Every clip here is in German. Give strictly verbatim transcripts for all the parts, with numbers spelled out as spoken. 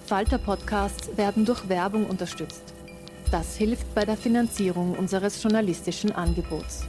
Falter-Podcasts werden durch Werbung unterstützt. Das hilft bei der Finanzierung unseres journalistischen Angebots.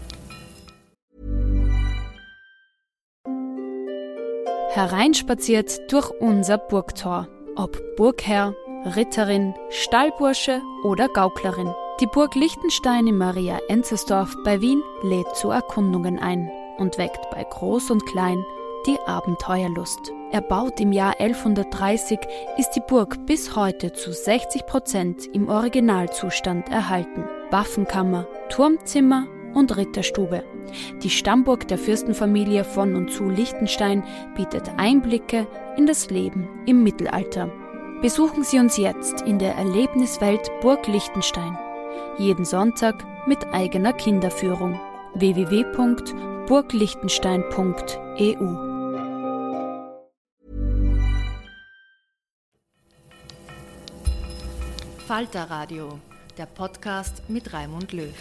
Hereinspaziert durch unser Burgtor. Ob Burgherr, Ritterin, Stallbursche oder Gauklerin. Die Burg Liechtenstein in Maria-Enzersdorf bei Wien lädt zu Erkundungen ein und weckt bei Groß und Klein die Abenteuerlust. Erbaut im Jahr elfhundertdreißig, ist die Burg bis heute zu sechzig Prozent im Originalzustand erhalten. Waffenkammer, Turmzimmer und Ritterstube. Die Stammburg der Fürstenfamilie von und zu Liechtenstein bietet Einblicke in das Leben im Mittelalter. Besuchen Sie uns jetzt in der Erlebniswelt Burg Liechtenstein. Jeden Sonntag mit eigener Kinderführung. w w w punkt burgliechtenstein punkt e u Falter Radio, der Podcast mit Raimund Löw.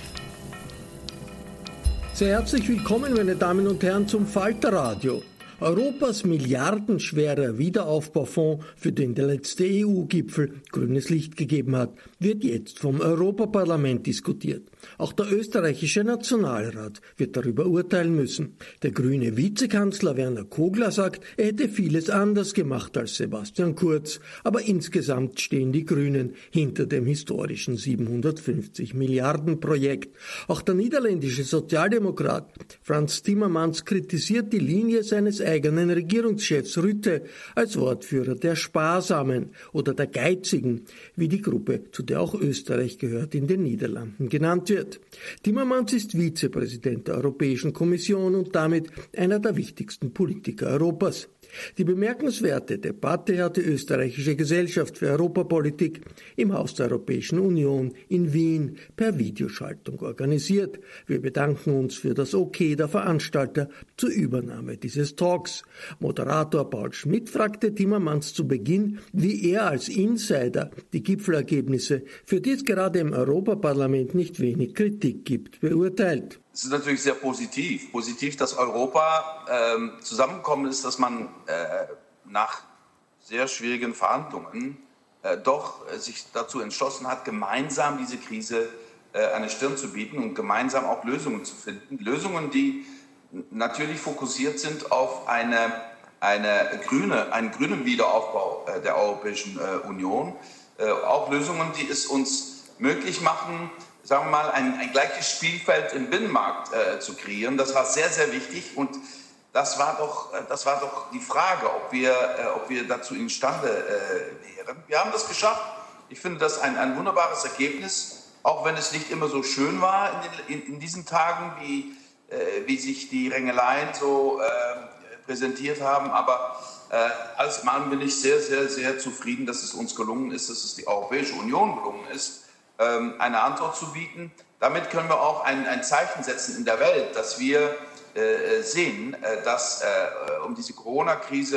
Sehr herzlich willkommen, meine Damen und Herren, zum Falter Radio. Europas milliardenschwerer Wiederaufbaufonds, für den der letzte E U-Gipfel grünes Licht gegeben hat, wird jetzt vom Europaparlament diskutiert. Auch der österreichische Nationalrat wird darüber urteilen müssen. Der grüne Vizekanzler Werner Kogler sagt, er hätte vieles anders gemacht als Sebastian Kurz, aber insgesamt stehen die Grünen hinter dem historischen siebenhundertfünfzig Milliarden Projekt. Auch der niederländische Sozialdemokrat Frans Timmermans kritisiert die Linie seines eigenen Regierungschefs Rutte als Wortführer der Sparsamen oder der Geizigen, wie die Gruppe, zu der auch Österreich gehört, in den Niederlanden genannt wird. Timmermans ist Vizepräsident der Europäischen Kommission und damit einer der wichtigsten Politiker Europas. Die bemerkenswerte Debatte hat die österreichische Gesellschaft für Europapolitik im Haus der Europäischen Union in Wien per Videoschaltung organisiert. Wir bedanken uns für das Okay der Veranstalter zur Übernahme dieses Talks. Moderator Paul Schmidt fragte Timmermans zu Beginn, wie er als Insider die Gipfelergebnisse, für die es gerade im Europaparlament nicht wenig Kritik gibt, beurteilt. Es ist natürlich sehr positiv. Positiv, dass Europa ähm, zusammengekommen ist, dass man äh, nach sehr schwierigen Verhandlungen äh, doch äh, sich dazu entschlossen hat, gemeinsam diese Krise äh, eine Stirn zu bieten und gemeinsam auch Lösungen zu finden. Lösungen, die natürlich fokussiert sind auf eine, eine grüne, einen grünen Wiederaufbau äh, der Europäischen äh, Union. Äh, auch Lösungen, die es uns möglich machen, sagen wir mal, ein, ein gleiches Spielfeld im Binnenmarkt äh, zu kreieren. Das war sehr, sehr wichtig und das war doch, das war doch die Frage, ob wir, äh, ob wir dazu imstande äh, wären. Wir haben das geschafft. Ich finde das ein, ein wunderbares Ergebnis, auch wenn es nicht immer so schön war in, den, in, in diesen Tagen, wie, äh, wie sich die Rängeleien so äh, präsentiert haben. Aber äh, alles in allem bin ich sehr, sehr, sehr zufrieden, dass es uns gelungen ist, dass es die Europäische Union gelungen ist, eine Antwort zu bieten. Damit können wir auch ein, ein Zeichen setzen in der Welt, dass wir äh, sehen, äh, dass äh, um diese Corona-Krise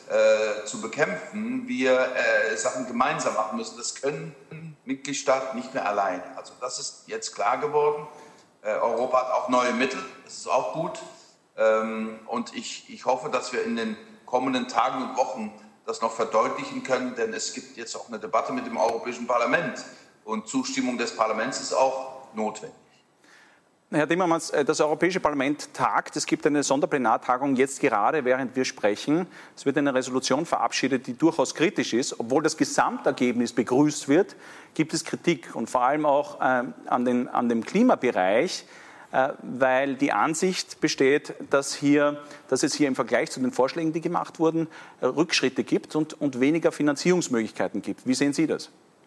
äh, zu bekämpfen, wir äh, Sachen gemeinsam machen müssen. Das können Mitgliedstaaten nicht mehr alleine. Also das ist jetzt klar geworden. Äh, Europa hat auch neue Mittel, das ist auch gut. Ähm, und ich, ich hoffe, dass wir in den kommenden Tagen und Wochen das noch verdeutlichen können, denn es gibt jetzt auch eine Debatte mit dem Europäischen Parlament. Und Zustimmung des Parlaments ist auch notwendig. Herr Timmermans, das Europäische Parlament tagt. Es gibt eine Sonderplenartagung jetzt gerade, während wir sprechen. Es wird eine Resolution verabschiedet, die durchaus kritisch ist. Obwohl das Gesamtergebnis begrüßt wird, gibt es Kritik. Und vor allem auch äh, an, den, an dem Klimabereich, äh, weil die Ansicht besteht, dass, hier, dass es hier im Vergleich zu den Vorschlägen, die gemacht wurden, äh, Rückschritte gibt und, und weniger Finanzierungsmöglichkeiten gibt. Wie sehen Sie das?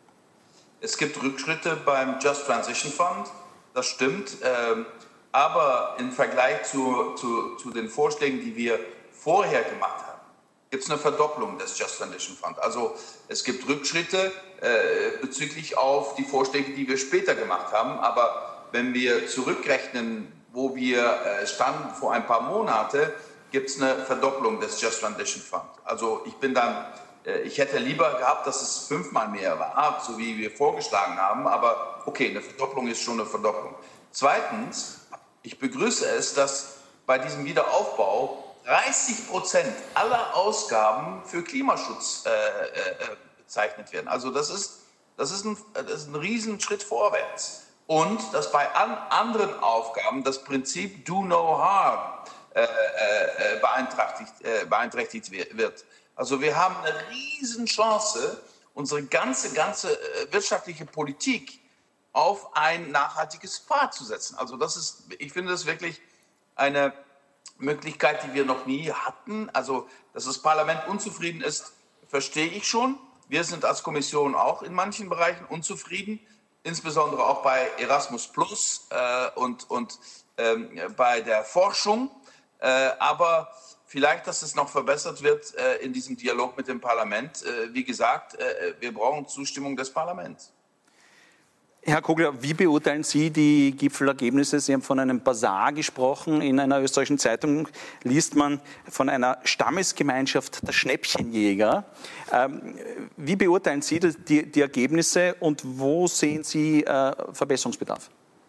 Es gibt Rückschritte beim Just Transition Fund, das stimmt. Ähm, aber im Vergleich zu, zu, zu den Vorschlägen, die wir vorher gemacht haben, gibt es eine Verdopplung des Just Transition Fund. Also es gibt Rückschritte äh, bezüglich auf die Vorschläge, die wir später gemacht haben. Aber wenn wir zurückrechnen, wo wir äh, standen vor ein paar Monaten, gibt es eine Verdopplung des Just Transition Fund. Also ich bin dann Ich hätte lieber gehabt, dass es fünfmal mehr war, so wie wir vorgeschlagen haben. Aber okay, eine Verdopplung ist schon eine Verdopplung. Zweitens, ich begrüße es, dass bei diesem Wiederaufbau dreißig Prozent aller Ausgaben für Klimaschutz äh, äh, bezeichnet werden. Also das ist, das ist, ein, das ist ein Riesenschritt vorwärts. Und dass bei an anderen Aufgaben das Prinzip Do No Harm äh, äh, beeinträchtigt, äh, beeinträchtigt wird. Also wir haben eine Riesenchance, unsere ganze, ganze äh, wirtschaftliche Politik auf ein nachhaltiges Pfad zu setzen. Also das ist, ich finde das wirklich eine Möglichkeit, die wir noch nie hatten. Also, dass das Parlament unzufrieden ist, verstehe ich schon. Wir sind als Kommission auch in manchen Bereichen unzufrieden, insbesondere auch bei Erasmus Plus äh, und, und ähm, bei der Forschung. Äh, aber vielleicht, dass es noch verbessert wird äh, in diesem Dialog mit dem Parlament. Äh, wie gesagt, äh, wir brauchen Zustimmung des Parlaments. Herr Kogler, wie beurteilen Sie die Gipfelergebnisse? Sie haben von einem Basar gesprochen. In einer österreichischen Zeitung liest man von einer Stammesgemeinschaft der Schnäppchenjäger. Ähm, wie beurteilen Sie die, die Ergebnisse und wo sehen Sie äh, Verbesserungsbedarf?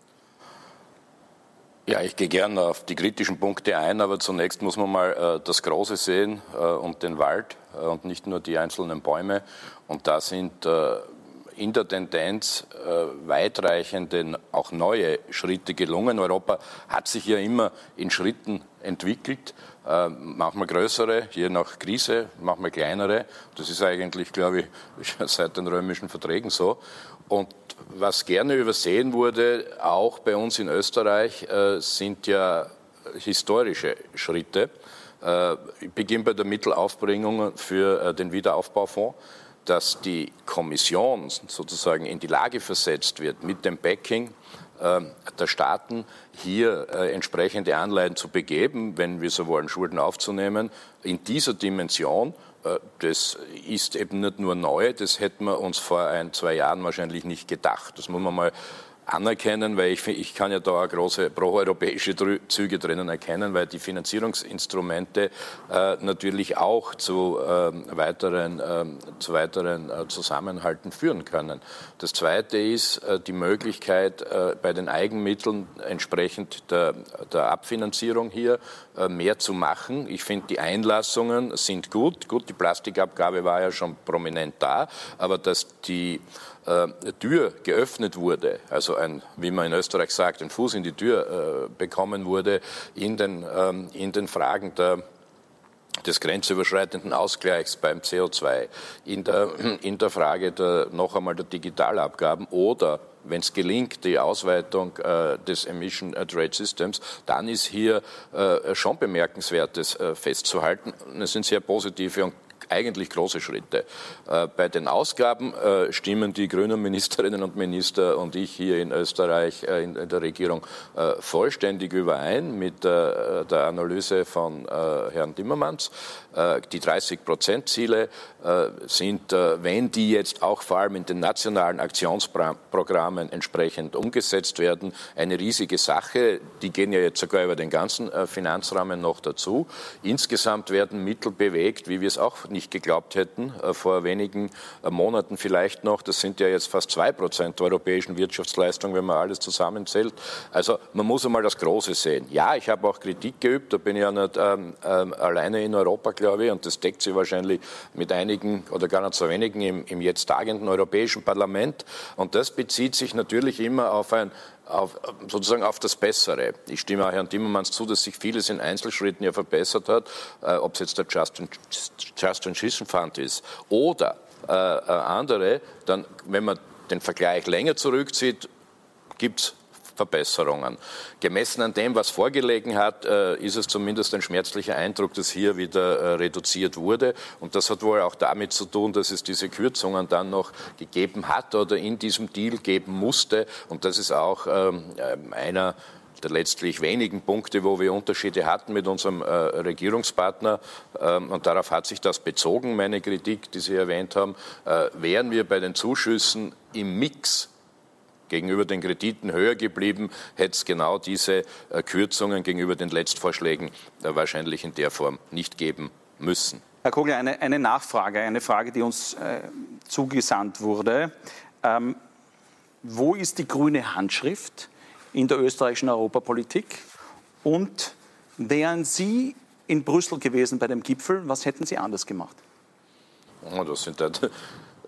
Ja, ich gehe gerne auf die kritischen Punkte ein, aber zunächst muss man mal äh, das Große sehen äh, und den Wald äh, und nicht nur die einzelnen Bäume. Und da sind äh, in der Tendenz äh, weitreichende, auch neue Schritte gelungen. Europa hat sich ja immer in Schritten entwickelt, äh, manchmal größere, je nach Krise, manchmal kleinere. Das ist eigentlich, glaube ich, seit den römischen Verträgen so. Und was gerne übersehen wurde, auch bei uns in Österreich, äh, sind ja historische Schritte. Äh, ich beginne bei der Mittelaufbringung für äh, den Wiederaufbaufonds, dass die Kommission sozusagen in die Lage versetzt wird, mit dem Backing äh, der Staaten hier äh, entsprechende Anleihen zu begeben, wenn wir so wollen, Schulden aufzunehmen, in dieser Dimension. Äh, das ist eben nicht nur neu, das hätten wir uns vor ein, zwei Jahren wahrscheinlich nicht gedacht. Das muss man mal anerkennen, weil ich, ich kann ja da auch große proeuropäische Züge drinnen erkennen, weil die Finanzierungsinstrumente äh, natürlich auch zu äh, weiteren, äh, zu weiteren äh, Zusammenhalten führen können. Das Zweite ist äh, die Möglichkeit, äh, bei den Eigenmitteln entsprechend der, der Abfinanzierung hier äh, mehr zu machen. Ich finde, die Einlassungen sind gut. Gut, die Plastikabgabe war ja schon prominent da, aber dass die äh, Tür geöffnet wurde, also ein, wie man in Österreich sagt, ein Fuß in die Tür äh, bekommen wurde in den, ähm, in den Fragen der, des grenzüberschreitenden Ausgleichs beim C O zwei, in der, in der Frage der, noch einmal der Digitalabgaben oder, wenn es gelingt, die Ausweitung äh, des Emission Trade Systems, dann ist hier äh, schon Bemerkenswertes äh, festzuhalten. Es sind sehr positive und eigentlich große Schritte. Äh, bei den Ausgaben äh, stimmen die grünen Ministerinnen und Minister und ich hier in Österreich äh, in, in der Regierung äh, vollständig überein mit äh, der Analyse von äh, Herrn Timmermans. Äh, die dreißig Prozent Ziele äh, sind, äh, wenn die jetzt auch vor allem in den nationalen Aktionsprogrammen entsprechend umgesetzt werden, eine riesige Sache. Die gehen ja jetzt sogar über den ganzen äh, Finanzrahmen noch dazu. Insgesamt werden Mittel bewegt, wie wir es auch nicht geglaubt hätten, äh, vor wenigen äh, Monaten vielleicht noch. Das sind ja jetzt fast zwei Prozent der europäischen Wirtschaftsleistung, wenn man alles zusammenzählt. Also man muss einmal das Große sehen. Ja, ich habe auch Kritik geübt, da bin ich ja nicht ähm, ähm, alleine in Europa, glaube ich, und das deckt sich wahrscheinlich mit einigen oder gar nicht so wenigen im, im jetzt tagenden Europäischen Parlament. Und das bezieht sich natürlich immer auf ein Auf, sozusagen auf das Bessere. Ich stimme auch Herrn Timmermans zu, dass sich vieles in Einzelschritten ja verbessert hat, äh, ob es jetzt der Just, Just Transition Fund ist oder äh, andere, dann, wenn man den Vergleich länger zurückzieht, gibt es Verbesserungen. Gemessen an dem, was vorgelegen hat, äh, ist es zumindest ein schmerzlicher Eindruck, dass hier wieder äh, reduziert wurde. Und das hat wohl auch damit zu tun, dass es diese Kürzungen dann noch gegeben hat oder in diesem Deal geben musste. Und das ist auch ähm, einer der letztlich wenigen Punkte, wo wir Unterschiede hatten mit unserem äh, Regierungspartner. Ähm, und darauf hat sich das bezogen, meine Kritik, die Sie erwähnt haben. Äh, wären wir bei den Zuschüssen im Mix gegenüber den Krediten höher geblieben, hätte es genau diese äh, Kürzungen gegenüber den Letztvorschlägen äh, wahrscheinlich in der Form nicht geben müssen. Herr Kogler, eine, eine Nachfrage, eine Frage, die uns äh, zugesandt wurde. Ähm, wo ist die grüne Handschrift in der österreichischen Europapolitik? Und wären Sie in Brüssel gewesen bei dem Gipfel, was hätten Sie anders gemacht? Oh, das sind halt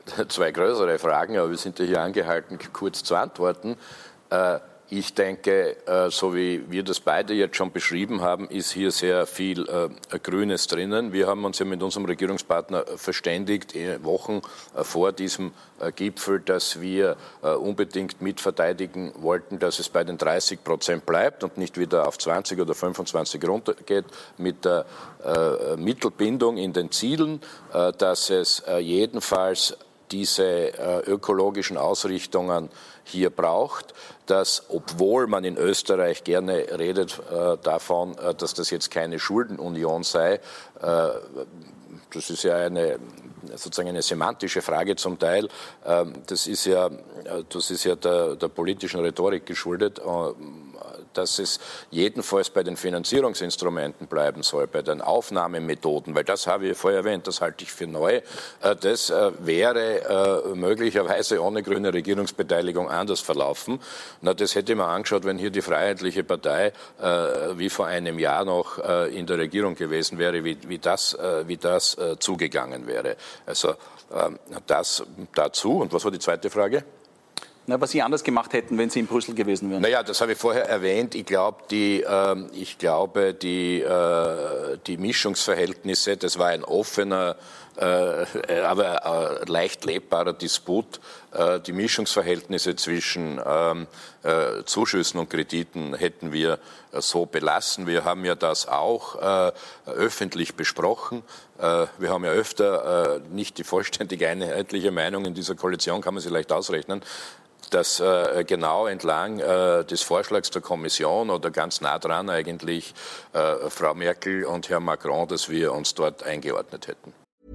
zwei größere Fragen, aber wir sind ja hier angehalten, kurz zu antworten. Ich denke, so wie wir das beide jetzt schon beschrieben haben, ist hier sehr viel Grünes drinnen. Wir haben uns ja mit unserem Regierungspartner verständigt, Wochen vor diesem Gipfel, dass wir unbedingt mitverteidigen wollten, dass es bei den dreißig Prozent bleibt und nicht wieder auf zwanzig oder fünfundzwanzig runtergeht, mit der Mittelbindung in den Zielen, dass es jedenfalls diese ökologischen Ausrichtungen hier braucht, dass, obwohl man in Österreich gerne redet äh, davon, äh, dass das jetzt keine Schuldenunion sei, äh, das ist ja eine, sozusagen eine semantische Frage zum Teil, äh, das ist ja, das ist ja der, der politischen Rhetorik geschuldet, äh, dass es jedenfalls bei den Finanzierungsinstrumenten bleiben soll, bei den Aufnahmemethoden, weil das habe ich vorher erwähnt, das halte ich für neu. Das wäre möglicherweise ohne grüne Regierungsbeteiligung anders verlaufen. Na, das hätte man angeschaut, wenn hier die Freiheitliche Partei wie vor einem Jahr noch in der Regierung gewesen wäre, wie, wie das, wie das zugegangen wäre. Also das dazu. Und was war die zweite Frage? Na, was Sie anders gemacht hätten, wenn Sie in Brüssel gewesen wären? Naja, das habe ich vorher erwähnt. Ich, glaub, die, äh, ich glaube, die, äh, die Mischungsverhältnisse, das war ein offener, äh, aber äh, leicht lebbarer Disput. Äh, die Mischungsverhältnisse zwischen ähm, äh, Zuschüssen und Krediten hätten wir äh, so belassen. Wir haben ja das auch äh, öffentlich besprochen. Äh, wir haben ja öfter äh, nicht die vollständig einheitliche Meinung in dieser Koalition, kann man sich leicht ausrechnen, dass äh, genau entlang äh, des Vorschlags der Kommission oder ganz nah dran eigentlich äh, Frau Merkel und Herr Macron, dass wir uns dort eingeordnet hätten.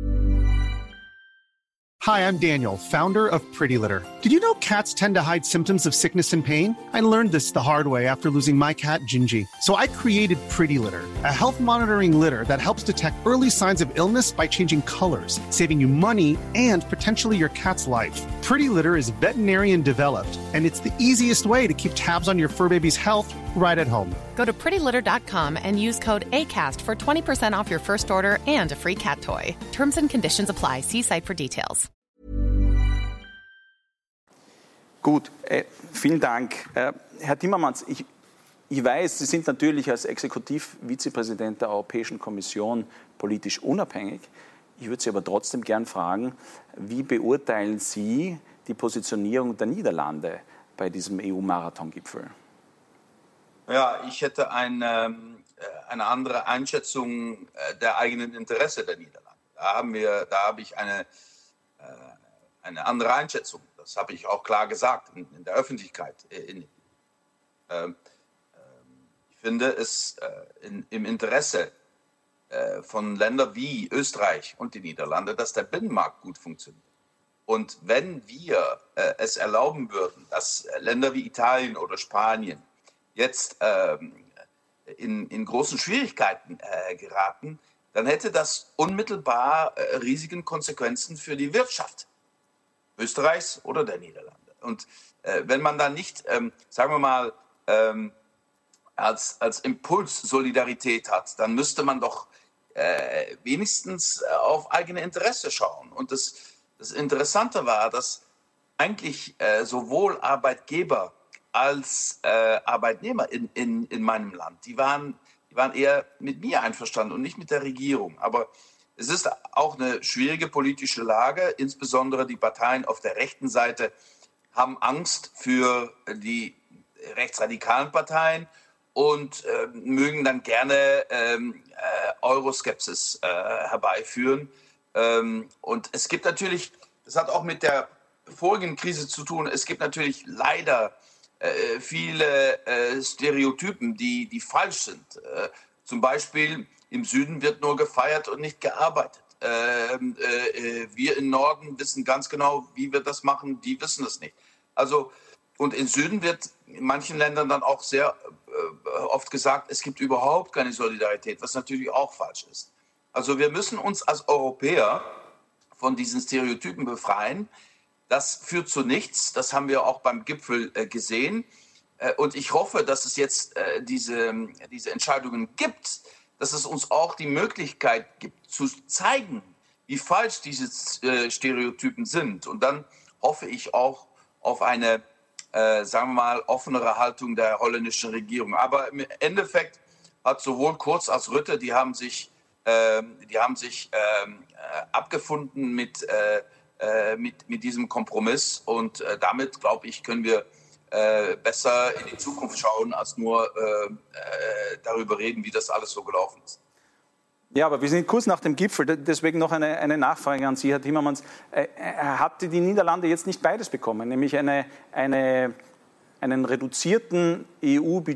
Hi, I'm Daniel, founder of Pretty Litter. Did you know cats tend to hide symptoms of sickness and pain? I learned this the hard way after losing my cat, Gingy. So I created Pretty Litter, a health monitoring litter that helps detect early signs of illness by changing colors, saving you money and potentially your cat's life. Pretty Litter is veterinarian developed, and it's the easiest way to keep tabs on your fur baby's health right at home. Go to pretty litter dot com and use code ACAST for twenty percent off your first order and a free cat toy. Terms and conditions apply. See site for details. Gut, äh, vielen Dank. Äh, Herr Timmermans, ich, ich weiß, Sie sind natürlich als Exekutivvizepräsident der Europäischen Kommission politisch unabhängig. Ich würde Sie aber trotzdem gern fragen, wie beurteilen Sie die Positionierung der Niederlande bei diesem E U-Marathon-Gipfel? Ja, ich hätte eine, eine andere Einschätzung der eigenen Interesse der Niederlande. Da, haben wir, da habe ich eine, eine andere Einschätzung. Das habe ich auch klar gesagt in, in der Öffentlichkeit. In, äh, ich finde es äh, in, im Interesse äh, von Ländern wie Österreich und die Niederlande, dass der Binnenmarkt gut funktioniert. Und wenn wir äh, es erlauben würden, dass Länder wie Italien oder Spanien jetzt äh, in, in großen Schwierigkeiten äh, geraten, dann hätte das unmittelbar äh, riesigen Konsequenzen für die Wirtschaft Österreichs oder der Niederlande. Und äh, wenn man dann nicht, ähm, sagen wir mal, ähm, als, als Impuls Solidarität hat, dann müsste man doch äh, wenigstens auf eigene Interesse schauen. Und das, das Interessante war, dass eigentlich äh, sowohl Arbeitgeber als äh, Arbeitnehmer in, in, in meinem Land, die waren, die waren eher mit mir einverstanden und nicht mit der Regierung. Aber es ist auch eine schwierige politische Lage. Insbesondere die Parteien auf der rechten Seite haben Angst für die rechtsradikalen Parteien und äh, mögen dann gerne ähm, äh, Euroskepsis äh, herbeiführen. Ähm, und es gibt natürlich, das hat auch mit der vorigen Krise zu tun, es gibt natürlich leider äh, viele äh, Stereotypen, die, die falsch sind. Äh, zum Beispiel im Süden wird nur gefeiert und nicht gearbeitet. Äh, äh, wir im Norden wissen ganz genau, wie wir das machen, die wissen es nicht. Also, und im Süden wird in manchen Ländern dann auch sehr äh, oft gesagt, es gibt überhaupt keine Solidarität, was natürlich auch falsch ist. Also wir müssen uns als Europäer von diesen Stereotypen befreien. Das führt zu nichts, das haben wir auch beim Gipfel äh, gesehen. Äh, und ich hoffe, dass es jetzt äh, diese, diese Entscheidungen gibt, dass es uns auch die Möglichkeit gibt, zu zeigen, wie falsch diese äh, Stereotypen sind. Und dann hoffe ich auch auf eine, äh, sagen wir mal, offenere Haltung der holländischen Regierung. Aber im Endeffekt hat sowohl Kurz als Rutte, die haben sich, äh, die haben sich äh, abgefunden mit, äh, mit, mit diesem Kompromiss. Und äh, damit, glaube ich, können wir äh, besser in die Zukunft schauen, als nur äh, äh, darüber reden, wie das alles so gelaufen ist. Ja, aber wir sind kurz nach dem Gipfel, deswegen noch eine, eine Nachfrage an Sie, Herr Timmermans. Äh, hatte die Niederlande jetzt nicht beides bekommen, nämlich eine, eine, einen reduzierten E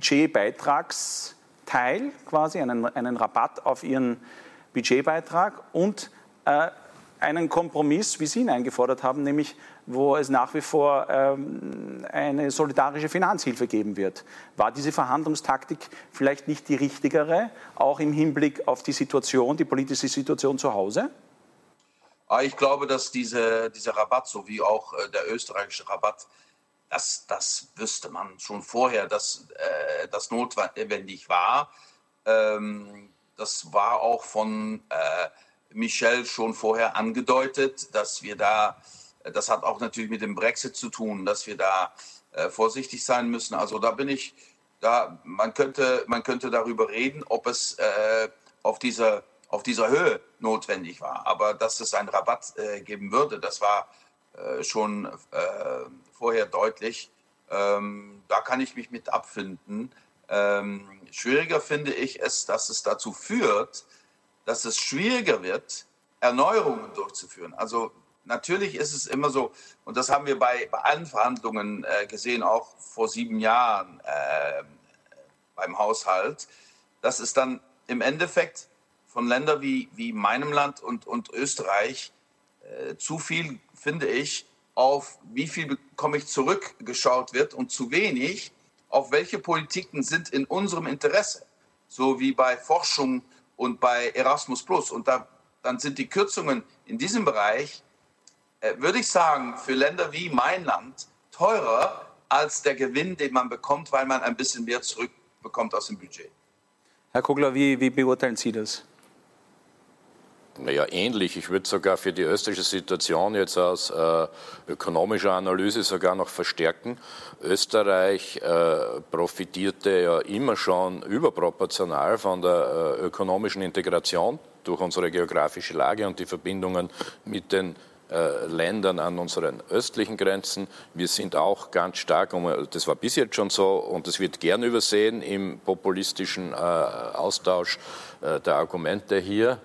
U-Budgetbeitragsteil, quasi einen, einen Rabatt auf ihren Budgetbeitrag und äh, einen Kompromiss, wie Sie ihn eingefordert haben, nämlich wo es nach wie vor ähm, eine solidarische Finanzhilfe geben wird. War diese Verhandlungstaktik vielleicht nicht die richtigere, auch im Hinblick auf die Situation, die politische Situation zu Hause? Ich glaube, dass diese, dieser Rabatt, so wie auch äh, der österreichische Rabatt, das, das wüsste man schon vorher, dass äh, das notwendig war. Ähm, das war auch von äh, Michel schon vorher angedeutet, dass wir da, das hat auch natürlich mit dem Brexit zu tun, dass wir da äh, vorsichtig sein müssen. Also da bin ich, da man könnte, man könnte darüber reden, ob es äh, auf dieser, auf dieser Höhe notwendig war. Aber dass es einen Rabatt äh, geben würde, das war äh, schon äh, vorher deutlich. Ähm, da kann ich mich mit abfinden. Ähm, schwieriger finde ich es, dass es dazu führt, dass es schwieriger wird, Erneuerungen durchzuführen. Also natürlich ist es immer so, und das haben wir bei, bei allen Verhandlungen äh, gesehen, auch vor sieben Jahren äh, beim Haushalt, dass es dann im Endeffekt von Ländern wie, wie meinem Land und, und Österreich äh, zu viel, finde ich, auf wie viel bekomme ich zurückgeschaut wird und zu wenig auf welche Politiken sind in unserem Interesse. So wie bei Forschung und bei Erasmus Plus. Und da, dann sind die Kürzungen in diesem Bereich, äh, würde ich sagen, für Länder wie mein Land teurer als der Gewinn, den man bekommt, weil man ein bisschen mehr zurückbekommt aus dem Budget. Herr Kogler, wie, wie beurteilen Sie das? Naja, ähnlich. Ich würde sogar für die österreichische Situation jetzt aus äh, ökonomischer Analyse sogar noch verstärken. Österreich äh, profitierte ja immer schon überproportional von der äh, ökonomischen Integration durch unsere geografische Lage und die Verbindungen mit den äh, Ländern an unseren östlichen Grenzen. Wir sind auch ganz stark, das war bis jetzt schon so und das wird gern übersehen im populistischen äh, Austausch äh, der Argumente hier.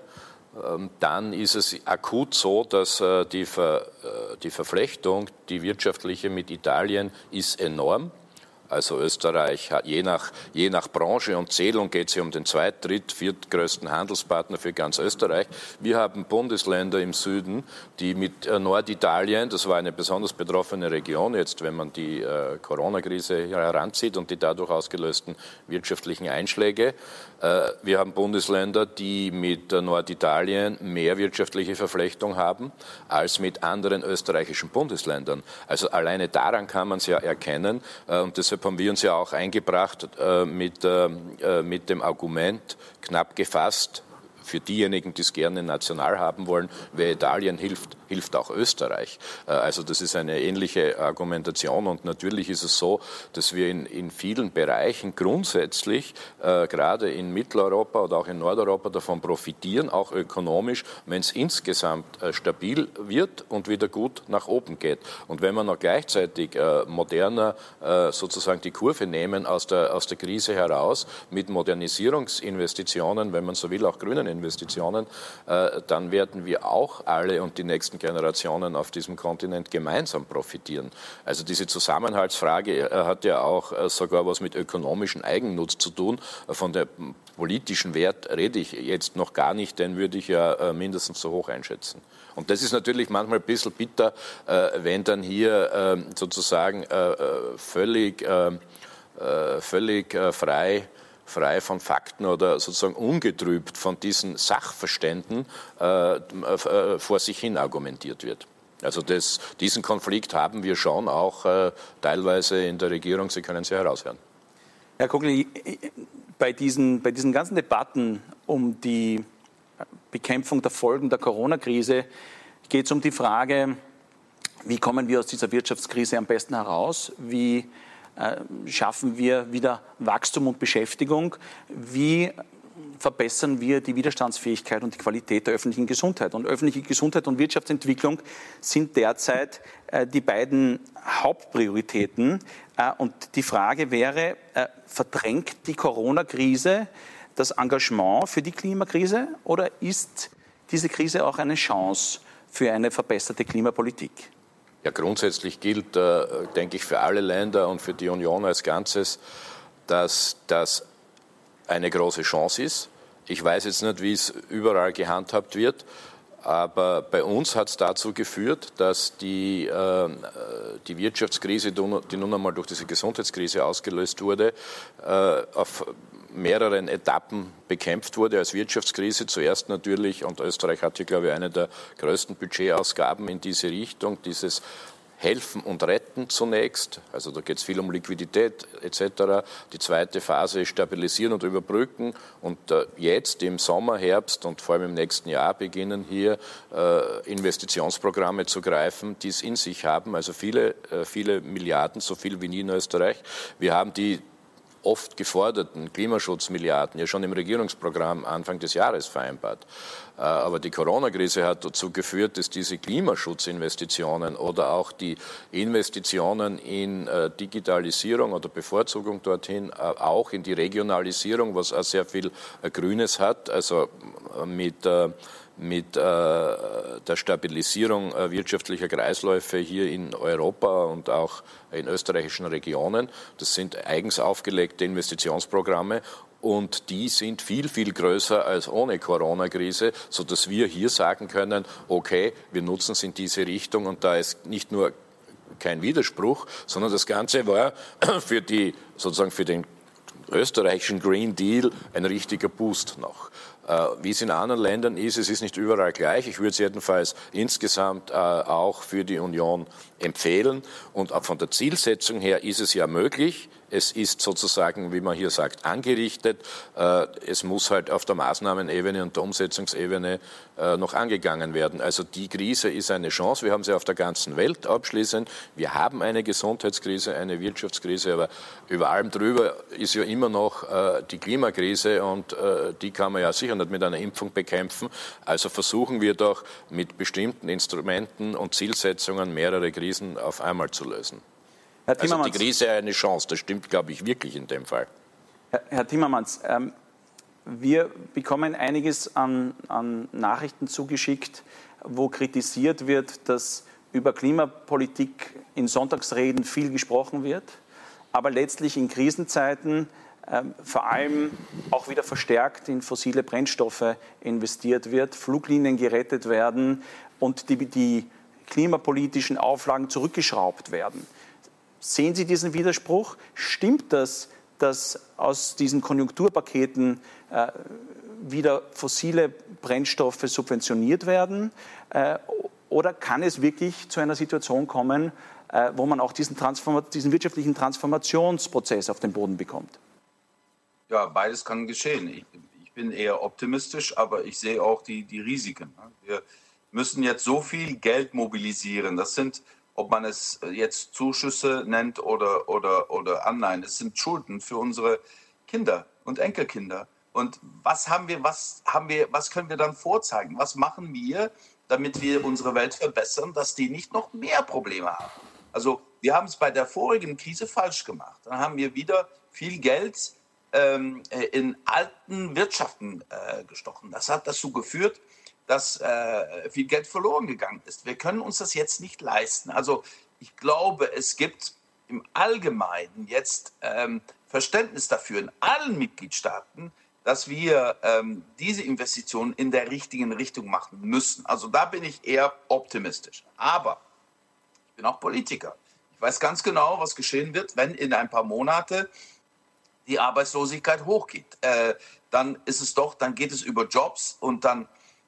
Dann ist es akut so, dass die, Ver, die Verflechtung, die wirtschaftliche mit Italien, ist enorm. Also Österreich hat je nach, je nach Branche und Zählung geht es um den zweit-, dritt-, viertgrößten Handelspartner für ganz Österreich. Wir haben Bundesländer im Süden, die mit Norditalien, das war eine besonders betroffene Region jetzt, wenn man die äh, Corona-Krise heranzieht und die dadurch ausgelösten wirtschaftlichen Einschläge. Äh, wir haben Bundesländer, die mit äh, Norditalien mehr wirtschaftliche Verflechtung haben als mit anderen österreichischen Bundesländern. Also alleine daran kann man es ja erkennen äh, und deshalb haben wir uns ja auch eingebracht äh, mit, äh, mit dem Argument, knapp gefasst, für diejenigen, die es gerne national haben wollen, wer Italien hilft, hilft auch Österreich. Also das ist eine ähnliche Argumentation und natürlich ist es so, dass wir in, in vielen Bereichen grundsätzlich, äh, gerade in Mitteleuropa oder auch in Nordeuropa davon profitieren, auch ökonomisch, wenn es insgesamt äh, stabil wird und wieder gut nach oben geht. Und wenn wir noch gleichzeitig äh, moderner äh, sozusagen die Kurve nehmen aus der, aus der Krise heraus mit Modernisierungsinvestitionen, wenn man so will, auch grünen Investitionen, äh, dann werden wir auch alle und die nächsten Generationen auf diesem Kontinent gemeinsam profitieren. Also diese Zusammenhaltsfrage äh, hat ja auch äh, sogar was mit ökonomischem Eigennutz zu tun. Äh, von der politischen Wert rede ich jetzt noch gar nicht, den würde ich ja äh, mindestens so hoch einschätzen. Und das ist natürlich manchmal ein bisschen bitter, äh, wenn dann hier äh, sozusagen äh, völlig, äh, völlig äh, frei frei von Fakten oder sozusagen ungetrübt von diesen Sachverständen äh, äh, vor sich hin argumentiert wird. Also das, diesen Konflikt haben wir schon auch äh, teilweise in der Regierung, Sie können es ja heraushören. Herr Kogler, bei diesen, bei diesen ganzen Debatten um die Bekämpfung der Folgen der Corona-Krise geht es um die Frage, wie kommen wir aus dieser Wirtschaftskrise am besten heraus? Wie äh, schaffen wir wieder Wachstum und Beschäftigung? Wie verbessern wir die Widerstandsfähigkeit und die Qualität der öffentlichen Gesundheit? Und öffentliche Gesundheit und Wirtschaftsentwicklung sind derzeit äh, die beiden Hauptprioritäten. Äh, und die Frage wäre, äh, verdrängt die Corona-Krise das Engagement für die Klimakrise oder ist diese Krise auch eine Chance für eine verbesserte Klimapolitik? Ja, grundsätzlich gilt, äh, denke ich, für alle Länder und für die Union als Ganzes, dass das eine große Chance ist. Ich weiß jetzt nicht, wie es überall gehandhabt wird, aber bei uns hat es dazu geführt, dass die, äh, die Wirtschaftskrise, die nun einmal durch diese Gesundheitskrise ausgelöst wurde, äh, auf mehreren Etappen bekämpft wurde als Wirtschaftskrise. Zuerst natürlich, und Österreich hat hier, glaube ich, eine der größten Budgetausgaben in diese Richtung, dieses Helfen und Retten zunächst, also da geht es viel um Liquidität et cetera. Die zweite Phase ist Stabilisieren und Überbrücken und äh, jetzt im Sommer, Herbst und vor allem im nächsten Jahr beginnen hier äh, Investitionsprogramme zu greifen, die es in sich haben, also viele, äh, viele Milliarden, so viel wie nie in Österreich. Wir haben die oft geforderten Klimaschutzmilliarden ja schon im Regierungsprogramm Anfang des Jahres vereinbart. Aber die Corona-Krise hat dazu geführt, dass diese Klimaschutzinvestitionen oder auch die Investitionen in Digitalisierung oder Bevorzugung dorthin, auch in die Regionalisierung, was auch sehr viel Grünes hat, also mit mit äh, der Stabilisierung äh, wirtschaftlicher Kreisläufe hier in Europa und auch in österreichischen Regionen. Das sind eigens aufgelegte Investitionsprogramme und die sind viel, viel größer als ohne Corona-Krise, sodass wir hier sagen können, okay, wir nutzen es in diese Richtung und da ist nicht nur kein Widerspruch, sondern das Ganze war für die, sozusagen für den österreichischen Green Deal ein richtiger Boost noch. Wie es in anderen Ländern ist, es ist nicht überall gleich. Ich würde es jedenfalls insgesamt auch für die Union empfehlen. Und auch von der Zielsetzung her ist es ja möglich. Es ist sozusagen, wie man hier sagt, angerichtet. Es muss halt auf der Maßnahmenebene und der Umsetzungsebene noch angegangen werden. Also die Krise ist eine Chance. Wir haben sie auf der ganzen Welt abschließend. Wir haben eine Gesundheitskrise, eine Wirtschaftskrise, aber über allem drüber ist ja immer noch die Klimakrise und die kann man ja sicher nicht mit einer Impfung bekämpfen. Also versuchen wir doch mit bestimmten Instrumenten und Zielsetzungen mehrere Krisen auf einmal zu lösen. Herr Timmermans, also die Krise ist eine Chance, das stimmt, glaube ich, wirklich in dem Fall. Herr, Herr Timmermans, ähm, wir bekommen einiges an, an Nachrichten zugeschickt, wo kritisiert wird, dass über Klimapolitik in Sonntagsreden viel gesprochen wird, aber letztlich in Krisenzeiten ähm, vor allem auch wieder verstärkt in fossile Brennstoffe investiert wird, Fluglinien gerettet werden und die, die klimapolitischen Auflagen zurückgeschraubt werden. Sehen Sie diesen Widerspruch? Stimmt das, dass aus diesen Konjunkturpaketen äh, wieder fossile Brennstoffe subventioniert werden? Äh, oder kann es wirklich zu einer Situation kommen, äh, wo man auch diesen, Transform- diesen wirtschaftlichen Transformationsprozess auf den Boden bekommt? Ja, beides kann geschehen. Ich, ich bin eher optimistisch, aber ich sehe auch die, die Risiken. Wir müssen jetzt so viel Geld mobilisieren. Das sind, ob man es jetzt Zuschüsse nennt oder, oder, oder Anleihen, es sind Schulden für unsere Kinder und Enkelkinder. Und was haben wir, was haben wir, was können wir dann vorzeigen? Was machen wir, damit wir unsere Welt verbessern, dass die nicht noch mehr Probleme haben? Also wir haben es bei der vorigen Krise falsch gemacht. Dann haben wir wieder viel Geld ähm, in alten Wirtschaften äh, gestochen. Das hat dazu geführt, dass äh, viel Geld verloren gegangen ist. Wir können uns das jetzt nicht leisten. Also ich glaube, es gibt im Allgemeinen jetzt ähm, Verständnis dafür in allen Mitgliedstaaten, dass wir ähm, diese Investitionen in der richtigen Richtung machen müssen. Also da bin ich eher optimistisch. Aber ich bin auch Politiker. Ich weiß ganz genau, was geschehen wird, wenn in ein paar Monate die Arbeitslosigkeit hochgeht. Äh, dann ist es doch, dann geht es über Jobs und dann,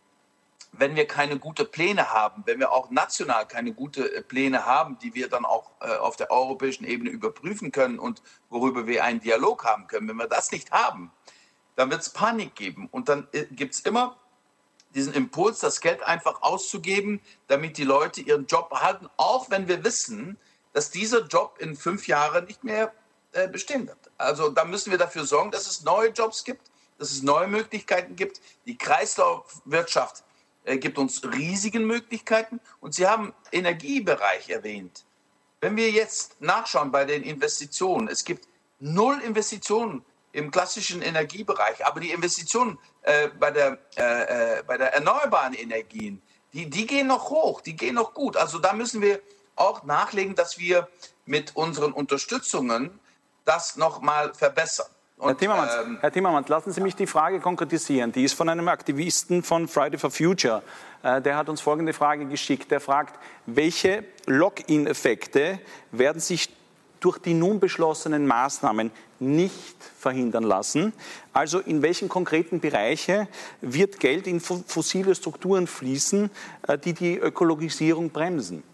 wenn wir keine guten Pläne haben, wenn wir auch national keine guten Pläne haben, die wir dann auch äh, auf der europäischen Ebene überprüfen können und worüber wir einen Dialog haben können, wenn wir das nicht haben, dann wird es Panik geben. Und dann äh, gibt es immer diesen Impuls, das Geld einfach auszugeben, damit die Leute ihren Job behalten, auch wenn wir wissen, dass dieser Job in fünf Jahren nicht mehr äh, bestehen wird. Also da müssen wir dafür sorgen, dass es neue Jobs gibt, dass es neue Möglichkeiten gibt. Die Kreislaufwirtschaft äh, gibt uns riesige Möglichkeiten. Und Sie haben Energiebereich erwähnt. Wenn wir jetzt nachschauen bei den Investitionen, es gibt null Investitionen im klassischen Energiebereich, aber die Investitionen äh, bei, der, äh, äh, bei der erneuerbaren Energien, die, die gehen noch hoch, die gehen noch gut. Also da müssen wir auch nachlegen, dass wir mit unseren Unterstützungen das nochmal verbessern. Und, Herr Timmermans, ähm, Herr Timmermans, lassen Sie mich die Frage konkretisieren. Die ist von einem Aktivisten von Friday for Future. Äh, der hat uns folgende Frage geschickt. Der fragt, welche Lock-in-Effekte werden sich durch die nun beschlossenen Maßnahmen nicht verhindern lassen? Also in welchen konkreten Bereiche wird Geld in fossile Strukturen fließen, äh, die die Ökologisierung bremsen?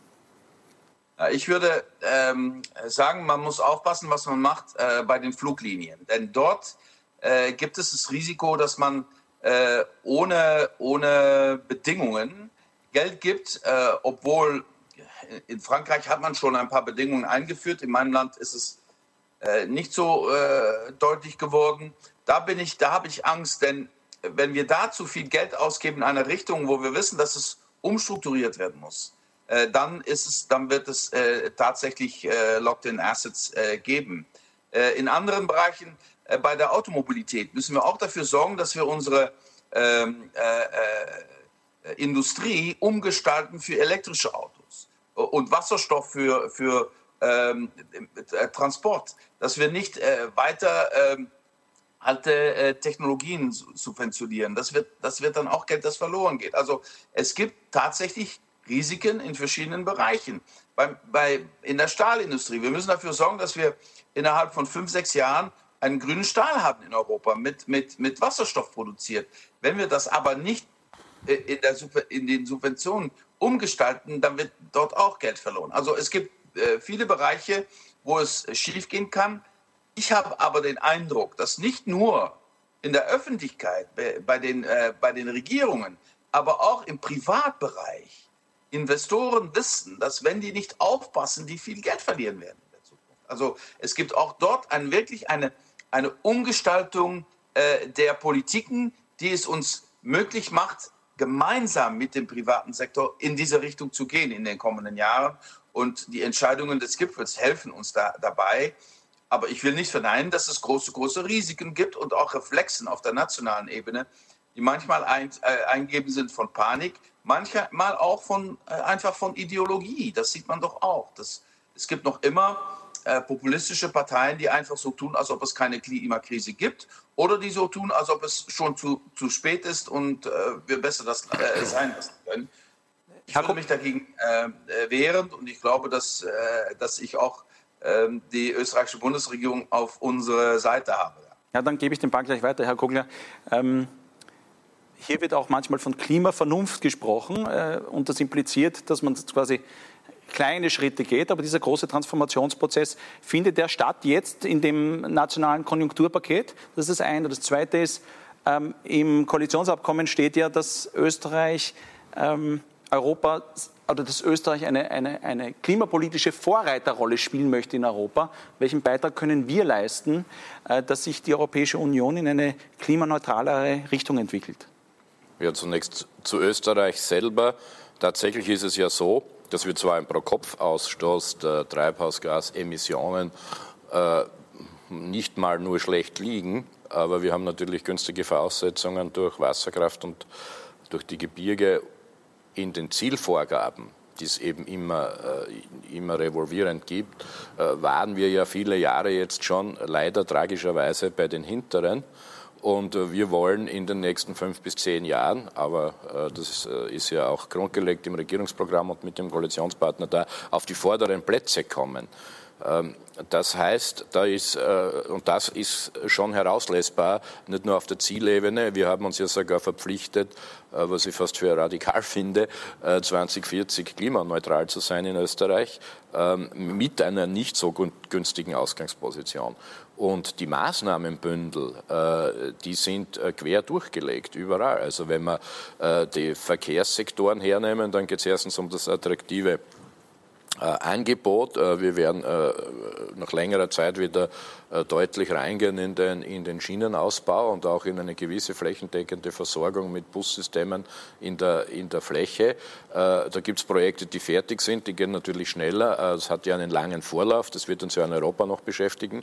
Ich würde ähm, sagen, man muss aufpassen, was man macht äh, bei den Fluglinien. Denn dort äh, gibt es das Risiko, dass man äh, ohne, ohne Bedingungen Geld gibt, äh, obwohl in Frankreich hat man schon ein paar Bedingungen eingeführt. In meinem Land ist es äh, nicht so äh, deutlich geworden. Da bin ich, da habe ich Angst, denn wenn wir da zu viel Geld ausgeben in eine Richtung, wo wir wissen, dass es umstrukturiert werden muss, dann ist es, dann wird es äh, tatsächlich äh, Locked-in-Assets äh, geben. Äh, in anderen Bereichen, äh, bei der Automobilität, müssen wir auch dafür sorgen, dass wir unsere ähm, äh, äh, Industrie umgestalten für elektrische Autos und Wasserstoff für, für ähm, äh, Transport. Dass wir nicht äh, weiter äh, alte äh, Technologien subventionieren. Das wird, das wird dann auch Geld, das verloren geht. Also es gibt tatsächlich Risiken in verschiedenen Bereichen. Bei, bei, in der Stahlindustrie. Wir müssen dafür sorgen, dass wir innerhalb von fünf, sechs Jahren einen grünen Stahl haben in Europa, mit, mit, mit Wasserstoff produziert. Wenn wir das aber nicht in, der, in den Subventionen umgestalten, dann wird dort auch Geld verloren. Also es gibt äh, viele Bereiche, wo es schiefgehen kann. Ich habe aber den Eindruck, dass nicht nur in der Öffentlichkeit, bei, bei, den, äh, bei den Regierungen, aber auch im Privatbereich Investoren wissen, dass wenn die nicht aufpassen, die viel Geld verlieren werden in der Zukunft. Also es gibt auch dort ein, wirklich eine, eine Umgestaltung äh, der Politiken, die es uns möglich macht, gemeinsam mit dem privaten Sektor in diese Richtung zu gehen in den kommenden Jahren. Und die Entscheidungen des Gipfels helfen uns da, dabei. Aber ich will nicht verneinen, dass es große, große Risiken gibt und auch Reflexen auf der nationalen Ebene, die manchmal ein, äh, eingegeben sind von Panik, manchmal auch von, äh, einfach von Ideologie. Das sieht man doch auch. Das, es gibt noch immer äh, populistische Parteien, die einfach so tun, als ob es keine Klimakrise gibt oder die so tun, als ob es schon zu, zu spät ist und äh, wir besser das äh, sein lassen können. Ich würde mich dagegen äh, wehren und ich glaube, dass, äh, dass ich auch äh, die österreichische Bundesregierung auf unserer Seite habe. Ja, dann gebe ich den Ball gleich weiter, Herr Kogler. Ähm Hier wird auch manchmal von Klimavernunft gesprochen äh, und das impliziert, dass man quasi kleine Schritte geht. Aber dieser große Transformationsprozess, findet der statt jetzt in dem nationalen Konjunkturpaket? Das ist das eine. Das zweite ist, ähm, im Koalitionsabkommen steht ja, dass Österreich ähm, Europa oder dass Österreich eine, eine, eine klimapolitische Vorreiterrolle spielen möchte in Europa. Welchen Beitrag können wir leisten, äh, dass sich die Europäische Union in eine klimaneutralere Richtung entwickelt? Ja, zunächst zu Österreich selber. Tatsächlich ist es ja so, dass wir zwar im Pro-Kopf-Ausstoß der Treibhausgasemissionen äh, nicht mal nur schlecht liegen, aber wir haben natürlich günstige Voraussetzungen durch Wasserkraft und durch die Gebirge in den Zielvorgaben, die es eben immer, äh, immer revolvierend gibt, äh, waren wir ja viele Jahre jetzt schon leider tragischerweise bei den Hinteren. Und wir wollen in den nächsten fünf bis zehn Jahren, aber äh, das ist, äh, ist ja auch grundgelegt im Regierungsprogramm und mit dem Koalitionspartner da, auf die vorderen Plätze kommen. Das heißt, da ist, und das ist schon herauslesbar, nicht nur auf der Zielebene, wir haben uns ja sogar verpflichtet, was ich fast für radikal finde, zwanzig vierzig klimaneutral zu sein in Österreich, mit einer nicht so günstigen Ausgangsposition. Und die Maßnahmenbündel, die sind quer durchgelegt, überall. Also wenn wir die Verkehrssektoren hernehmen, dann geht es erstens um das attraktive Angebot. Wir werden nach längerer Zeit wieder deutlich reingehen in den, in den Schienenausbau und auch in eine gewisse flächendeckende Versorgung mit Bussystemen in der, in der Fläche. Da gibt es Projekte, die fertig sind, die gehen natürlich schneller. Es hat ja einen langen Vorlauf, das wird uns ja in Europa noch beschäftigen,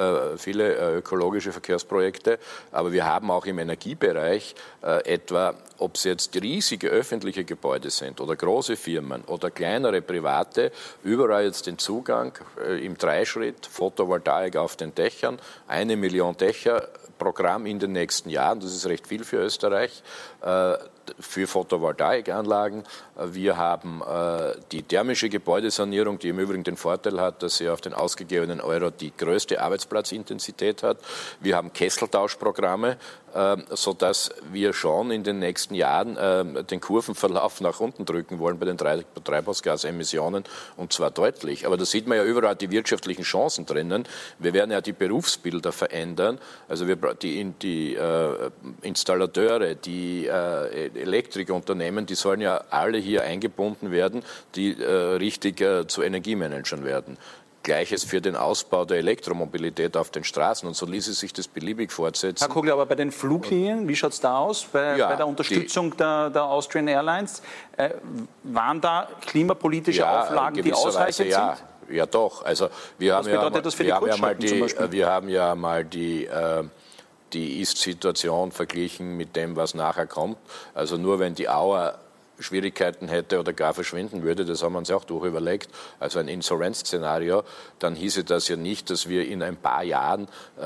viele ökologische Verkehrsprojekte. Aber wir haben auch im Energiebereich etwa, ob es jetzt riesige öffentliche Gebäude sind oder große Firmen oder kleinere private, überall jetzt den Zugang äh, im Dreischritt, Photovoltaik auf den Dächern, eine Million Dächer Programm in den nächsten Jahren, das ist recht viel für Österreich, äh, für Photovoltaikanlagen. Wir haben äh, die thermische Gebäudesanierung, die im Übrigen den Vorteil hat, dass sie auf den ausgegebenen Euro die größte Arbeitsplatzintensität hat. Wir haben Kesseltauschprogramme, äh, sodass wir schon in den nächsten Jahren äh, den Kurvenverlauf nach unten drücken wollen bei den Treibhausgasemissionen, und zwar deutlich. Aber da sieht man ja überall die wirtschaftlichen Chancen drinnen. Wir werden ja die Berufsbilder verändern. Also wir, die, die äh, Installateure, die äh, Elektrikunternehmen, die sollen ja alle hier eingebunden werden, die äh, richtig äh, zu Energiemanagern werden. Gleiches für den Ausbau der Elektromobilität auf den Straßen. Und so ließe sich das beliebig fortsetzen. Herr Kogler, aber bei den Fluglinien, wie schaut es da aus? Bei, ja, bei der Unterstützung die, der, der Austrian Airlines, äh, waren da klimapolitische ja, Auflagen, die ausreichend ja. sind? Ja, doch. Also wir haben, ja, das für wir, die haben ja mal die, wir haben ja mal die... Äh, die Ist-Situation verglichen mit dem, was nachher kommt. Also nur wenn die Auer Schwierigkeiten hätte oder gar verschwinden würde, das haben wir uns auch durchüberlegt, also ein Insolvenzszenario, dann hieße das ja nicht, dass wir in ein paar Jahren,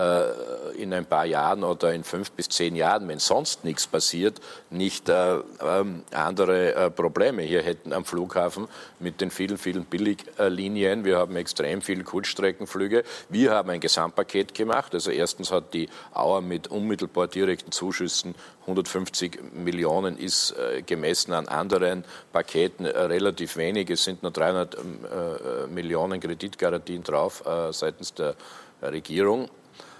äh, in ein paar Jahren oder in fünf bis zehn Jahren, wenn sonst nichts passiert, nicht äh, äh, andere äh, Probleme hier hätten am Flughafen mit den vielen, vielen Billiglinien. Wir haben extrem viele Kurzstreckenflüge. Wir haben ein Gesamtpaket gemacht. Also erstens hat die Auer mit unmittelbar direkten Zuschüssen hundertfünfzig Millionen ist äh, gemessen an anderen Paketen äh, relativ wenig. Es sind nur dreihundert äh, Millionen Kreditgarantien drauf äh, seitens der Regierung.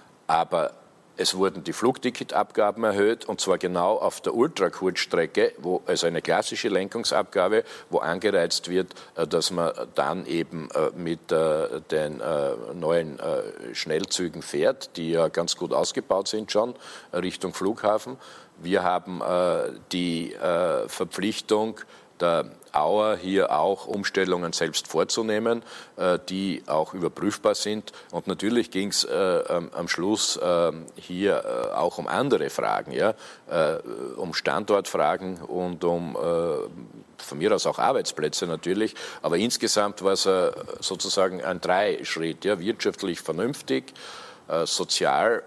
Aber es wurden die Flugticketabgaben erhöht, und zwar genau auf der Ultrakurzstrecke, wo, also eine klassische Lenkungsabgabe, wo angereizt wird, dass man dann eben mit den neuen Schnellzügen fährt, die ja ganz gut ausgebaut sind schon, Richtung Flughafen. Wir haben die Verpflichtung der Auer hier auch Umstellungen selbst vorzunehmen, äh, die auch überprüfbar sind. Und natürlich ging es äh, am Schluss äh, hier äh, auch um andere Fragen, ja? äh, um Standortfragen und um äh, von mir aus auch Arbeitsplätze natürlich. Aber insgesamt war es äh, sozusagen ein Dreischritt, ja? Wirtschaftlich vernünftig, äh, sozial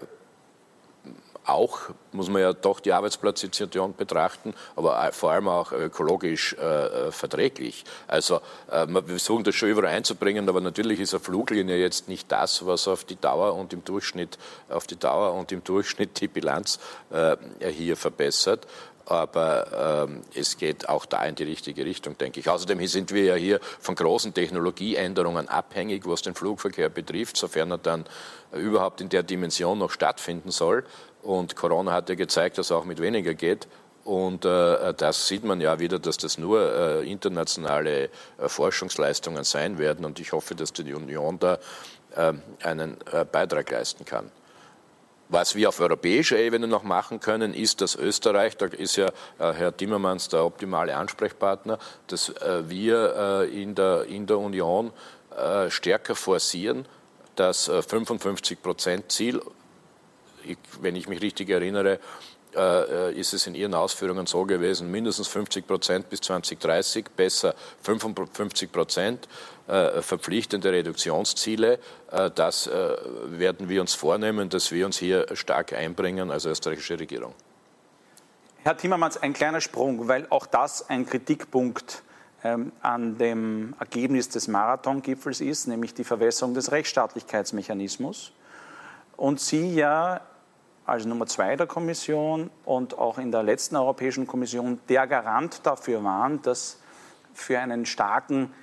auch, muss man ja doch die Arbeitsplatzsituation betrachten, aber vor allem auch ökologisch äh, verträglich. Also äh, wir versuchen das schon überall einzubringen, aber natürlich ist eine Fluglinie jetzt nicht das, was auf die Dauer und im Durchschnitt, auf die Dauer und im Durchschnitt die Bilanz äh, hier verbessert. Aber ähm, es geht auch da in die richtige Richtung, denke ich. Außerdem sind wir ja hier von großen Technologieänderungen abhängig, was den Flugverkehr betrifft, sofern er dann äh, überhaupt in der Dimension noch stattfinden soll. Und Corona hat ja gezeigt, dass es auch mit weniger geht. Und äh, das sieht man ja wieder, dass das nur äh, internationale äh, Forschungsleistungen sein werden. Und ich hoffe, dass die Union da äh, einen äh, Beitrag leisten kann. Was wir auf europäischer Ebene noch machen können, ist, dass Österreich, da ist ja äh, Herr Timmermans der optimale Ansprechpartner, dass äh, wir äh, in, der, in der Union äh, stärker forcieren, das äh, fünfundfünfzig Prozent Ziel, ich, wenn ich mich richtig erinnere, äh, ist es in Ihren Ausführungen so gewesen, mindestens fünfzig Prozent bis zwanzig dreißig, besser fünfundfünfzig Prozent. Äh, verpflichtende Reduktionsziele. Äh, das äh, werden wir uns vornehmen, dass wir uns hier stark einbringen als österreichische Regierung. Herr Timmermans, ein kleiner Sprung, weil auch das ein Kritikpunkt ähm, an dem Ergebnis des Marathon-Gipfels ist, nämlich die Verwässerung des Rechtsstaatlichkeitsmechanismus. Und Sie ja als Nummer zwei der Kommission und auch in der letzten Europäischen Kommission der Garant dafür waren, dass für einen starken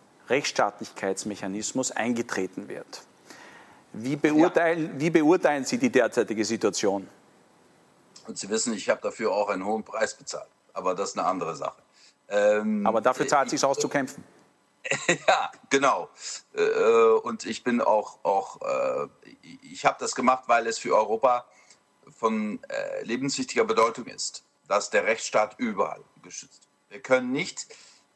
Rechtsstaatlichkeitsmechanismus eingetreten wird. Wie beurteilen, ja. wie beurteilen Sie die derzeitige Situation? Und Sie wissen, ich habe dafür auch einen hohen Preis bezahlt. Aber das ist eine andere Sache. Ähm, Aber dafür zahlt es sich aus zu kämpfen. Ja, genau. Und ich bin auch, auch ich habe das gemacht, weil es für Europa von lebenswichtiger Bedeutung ist, dass der Rechtsstaat überall geschützt wird. Wir können nicht,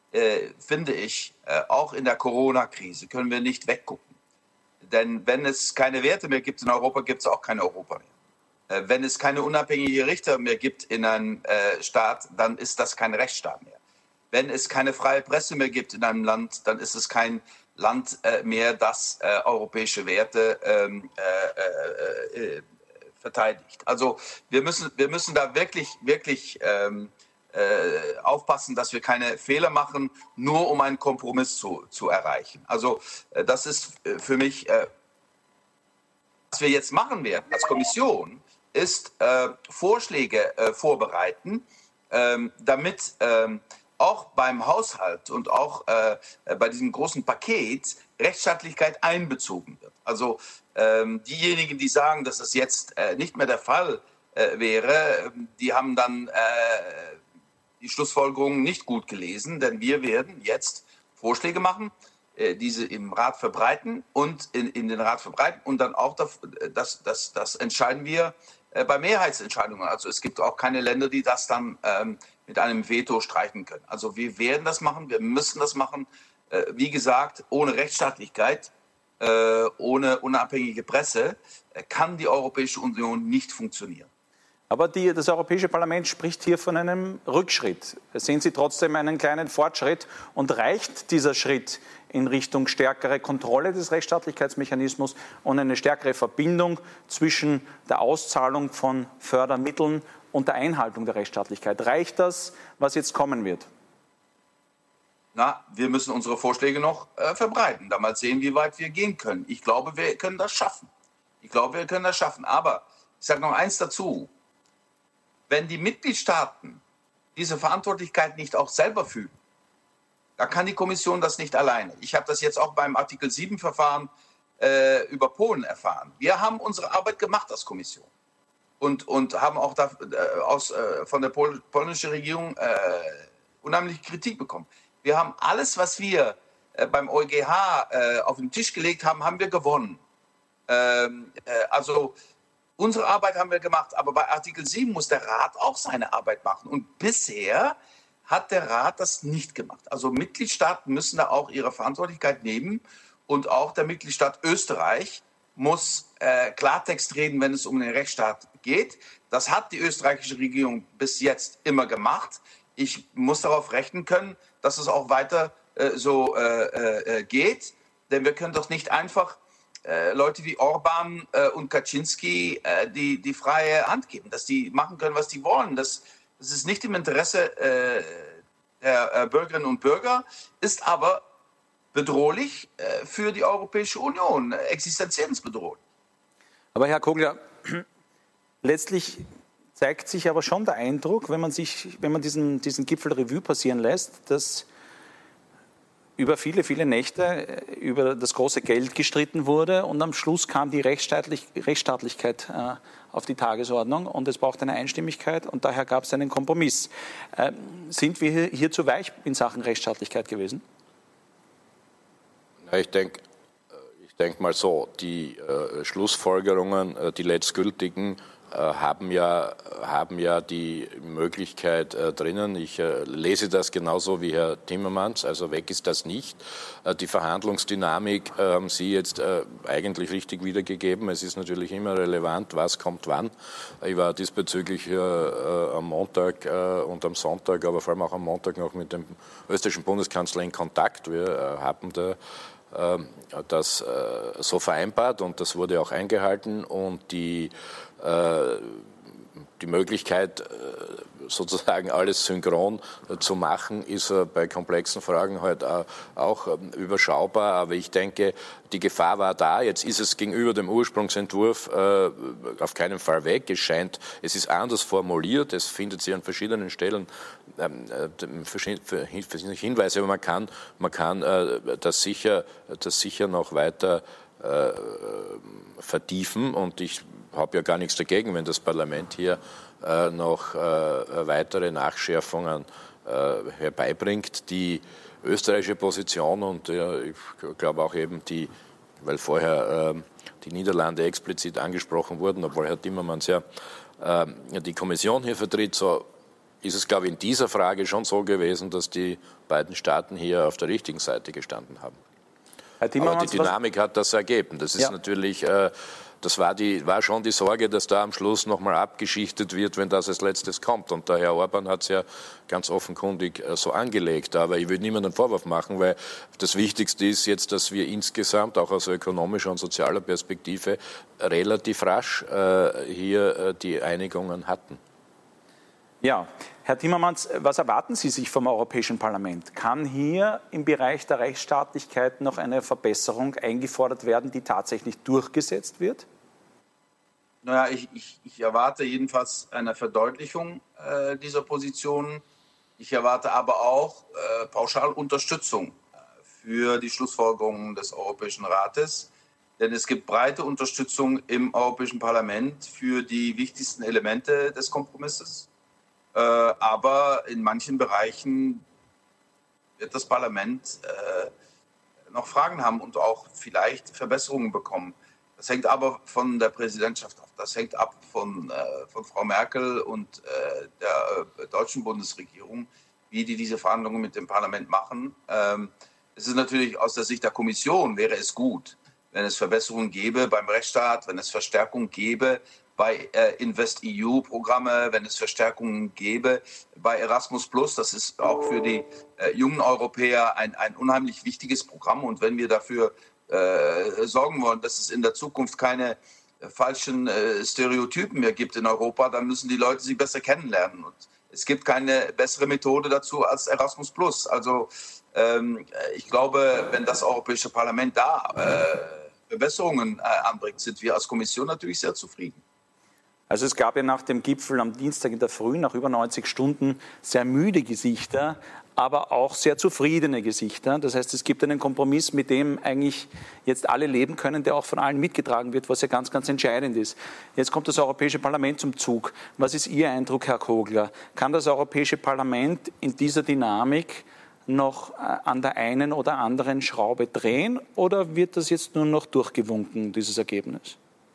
finde ich, auch in der Corona-Krise können wir nicht weggucken. Denn wenn es keine Werte mehr gibt in Europa, gibt es auch kein Europa mehr. Wenn es keine unabhängigen Richter mehr gibt in einem äh, Staat, dann ist das kein Rechtsstaat mehr. Wenn es keine freie Presse mehr gibt in einem Land, dann ist es kein Land äh, mehr, das äh, europäische Werte ähm, äh, äh, verteidigt. Also wir müssen, wir müssen da wirklich, wirklich ähm, äh, aufpassen, dass wir keine Fehler machen, nur um einen Kompromiss zu, zu erreichen. Also äh, das ist äh, für mich, äh, was wir jetzt machen werden als Kommission, ist äh, Vorschläge äh, vorbereiten, ähm, damit ähm, auch beim Haushalt und auch äh, bei diesem großen Paket Rechtsstaatlichkeit einbezogen wird. Also ähm, diejenigen, die sagen, dass das jetzt äh, nicht mehr der Fall äh, wäre, die haben dann äh, die Schlussfolgerungen nicht gut gelesen, denn wir werden jetzt Vorschläge machen, äh, diese im Rat verbreiten und in, in den Rat verbreiten und dann auch das, das, das, das entscheiden wir bei Mehrheitsentscheidungen. Also es gibt auch keine Länder, die das dann ähm, mit einem Veto streichen können. Also wir werden das machen, wir müssen das machen. Äh, wie gesagt, ohne Rechtsstaatlichkeit, äh, ohne unabhängige Presse äh, kann die Europäische Union nicht funktionieren. Aber die, das Europäische Parlament spricht hier von einem Rückschritt. Sehen Sie trotzdem einen kleinen Fortschritt? Und reicht dieser Schritt in Richtung stärkere Kontrolle des Rechtsstaatlichkeitsmechanismus und eine stärkere Verbindung zwischen der Auszahlung von Fördermitteln und der Einhaltung der Rechtsstaatlichkeit? Reicht das, was jetzt kommen wird? Na, wir müssen unsere Vorschläge noch äh, verbreiten, da mal sehen, wie weit wir gehen können. Ich glaube, wir können das schaffen. Ich glaube, wir können das schaffen. Aber ich sage noch eins dazu. Wenn die Mitgliedstaaten diese Verantwortlichkeit nicht auch selber fühlen, da kann die Kommission das nicht alleine. Ich habe das jetzt auch beim Artikel sieben Verfahren äh, über Polen erfahren. Wir haben unsere Arbeit gemacht als Kommission und, und haben auch da, äh, aus, äh, von der Pol- polnischen Regierung äh, unheimliche Kritik bekommen. Wir haben alles, was wir äh, beim O E G H äh, auf den Tisch gelegt haben, haben wir gewonnen. Ähm, äh, also unsere Arbeit haben wir gemacht, aber bei Artikel sieben muss der Rat auch seine Arbeit machen. Und bisher hat der Rat das nicht gemacht. Also Mitgliedstaaten müssen da auch ihre Verantwortlichkeit nehmen. Und auch der Mitgliedstaat Österreich muss äh, Klartext reden, wenn es um den Rechtsstaat geht. Das hat die österreichische Regierung bis jetzt immer gemacht. Ich muss darauf rechnen können, dass es auch weiter äh, so äh, äh, geht. Denn wir können doch nicht einfach Äh, Leute wie Orban äh, und Kaczynski äh, die, die freie Hand geben, dass die machen können, was die wollen. Das, das ist nicht im Interesse äh, der äh, Bürgerinnen und Bürger, ist aber bedrohlich äh, für die Europäische Union, existenziellbedrohlich. Aber Herr Kogler, letztlich zeigt sich aber schon der Eindruck, wenn man, sich, wenn man diesen, diesen Gipfel Revue passieren lässt, dass über viele, viele Nächte über das große Geld gestritten wurde und am Schluss kam die Rechtsstaatlich, Rechtsstaatlichkeit äh, auf die Tagesordnung und es braucht eine Einstimmigkeit und daher gab es einen Kompromiss. Äh, sind wir hier, hier zu weich in Sachen Rechtsstaatlichkeit gewesen? Ja, ich denke ich denk mal so, die äh, Schlussfolgerungen, äh, die letztgültigen, haben ja, haben ja die Möglichkeit äh, drinnen. Ich äh, lese das genauso wie Herr Timmermans, also weg ist das nicht. Äh, die Verhandlungsdynamik äh, haben Sie jetzt äh, eigentlich richtig wiedergegeben. Es ist natürlich immer relevant, was kommt wann. Ich war diesbezüglich äh, äh, am Montag äh, und am Sonntag, aber vor allem auch am Montag noch mit dem österreichischen Bundeskanzler in Kontakt. Wir äh, haben da das so vereinbart und das wurde auch eingehalten und die die Möglichkeit, sozusagen alles synchron zu machen, ist bei komplexen Fragen halt auch überschaubar. Aber ich denke, die Gefahr war da. Jetzt ist es gegenüber dem Ursprungsentwurf auf keinen Fall weg. Es scheint, es ist anders formuliert. Es findet sich an verschiedenen Stellen Hinweise, aber man kann, man kann das sicher, das sicher noch weiter vertiefen. Und ich habe ja gar nichts dagegen, wenn das Parlament hier äh, noch äh, weitere Nachschärfungen äh, herbeibringt. Die österreichische Position und äh, ich glaube auch eben die, weil vorher äh, die Niederlande explizit angesprochen wurden, obwohl Herr Timmermans ja äh, die Kommission hier vertritt, so ist es, glaube ich, in dieser Frage schon so gewesen, dass die beiden Staaten hier auf der richtigen Seite gestanden haben. Herr Timmermans, aber die Dynamik hat das ergeben. Das ist ja natürlich... Äh, Das war, die, war schon die Sorge, dass da am Schluss nochmal abgeschichtet wird, wenn das als letztes kommt. Und der Herr Orban hat es ja ganz offenkundig äh, so angelegt. Aber ich würde niemandem einen Vorwurf machen, weil das Wichtigste ist jetzt, dass wir insgesamt, auch aus ökonomischer und sozialer Perspektive, relativ rasch äh, hier äh, die Einigungen hatten. Ja, Herr Timmermans, was erwarten Sie sich vom Europäischen Parlament? Kann hier im Bereich der Rechtsstaatlichkeit noch eine Verbesserung eingefordert werden, die tatsächlich durchgesetzt wird? Naja, ich, ich, ich erwarte jedenfalls eine Verdeutlichung äh, dieser Position. Ich erwarte aber auch äh, pauschal Unterstützung für die Schlussfolgerungen des Europäischen Rates. Denn es gibt breite Unterstützung im Europäischen Parlament für die wichtigsten Elemente des Kompromisses. Äh, aber in manchen Bereichen wird das Parlament äh, noch Fragen haben und auch vielleicht Verbesserungen bekommen. Das hängt aber von der Präsidentschaft ab. Das hängt ab von, äh, von Frau Merkel und äh, der äh, deutschen Bundesregierung, wie die diese Verhandlungen mit dem Parlament machen. Ähm, es ist natürlich aus der Sicht der Kommission, wäre es gut, wenn es Verbesserungen gäbe beim Rechtsstaat, wenn es Verstärkung gäbe bei äh, InvestEU Programme, wenn es Verstärkungen gäbe bei Erasmus Plus. Das ist auch für die äh, jungen Europäer ein, ein unheimlich wichtiges Programm. Und wenn wir dafür äh, sorgen wollen, dass es in der Zukunft keine äh, falschen äh, Stereotypen mehr gibt in Europa, dann müssen die Leute sie besser kennenlernen. Und es gibt keine bessere Methode dazu als Erasmus Plus. Also ähm, ich glaube, wenn das Europäische Parlament da äh, Verbesserungen äh, anbringt, sind wir als Kommission natürlich sehr zufrieden. Also es gab ja nach dem Gipfel am Dienstag in der Früh, nach über neunzig Stunden, sehr müde Gesichter, aber auch sehr zufriedene Gesichter. Das heißt, es gibt einen Kompromiss, mit dem eigentlich jetzt alle leben können, der auch von allen mitgetragen wird, was ja ganz, ganz entscheidend ist. Jetzt kommt das Europäische Parlament zum Zug. Was ist Ihr Eindruck, Herr Kogler? Kann das Europäische Parlament in dieser Dynamik noch an der einen oder anderen Schraube drehen oder wird das jetzt nur noch durchgewunken, dieses Ergebnis?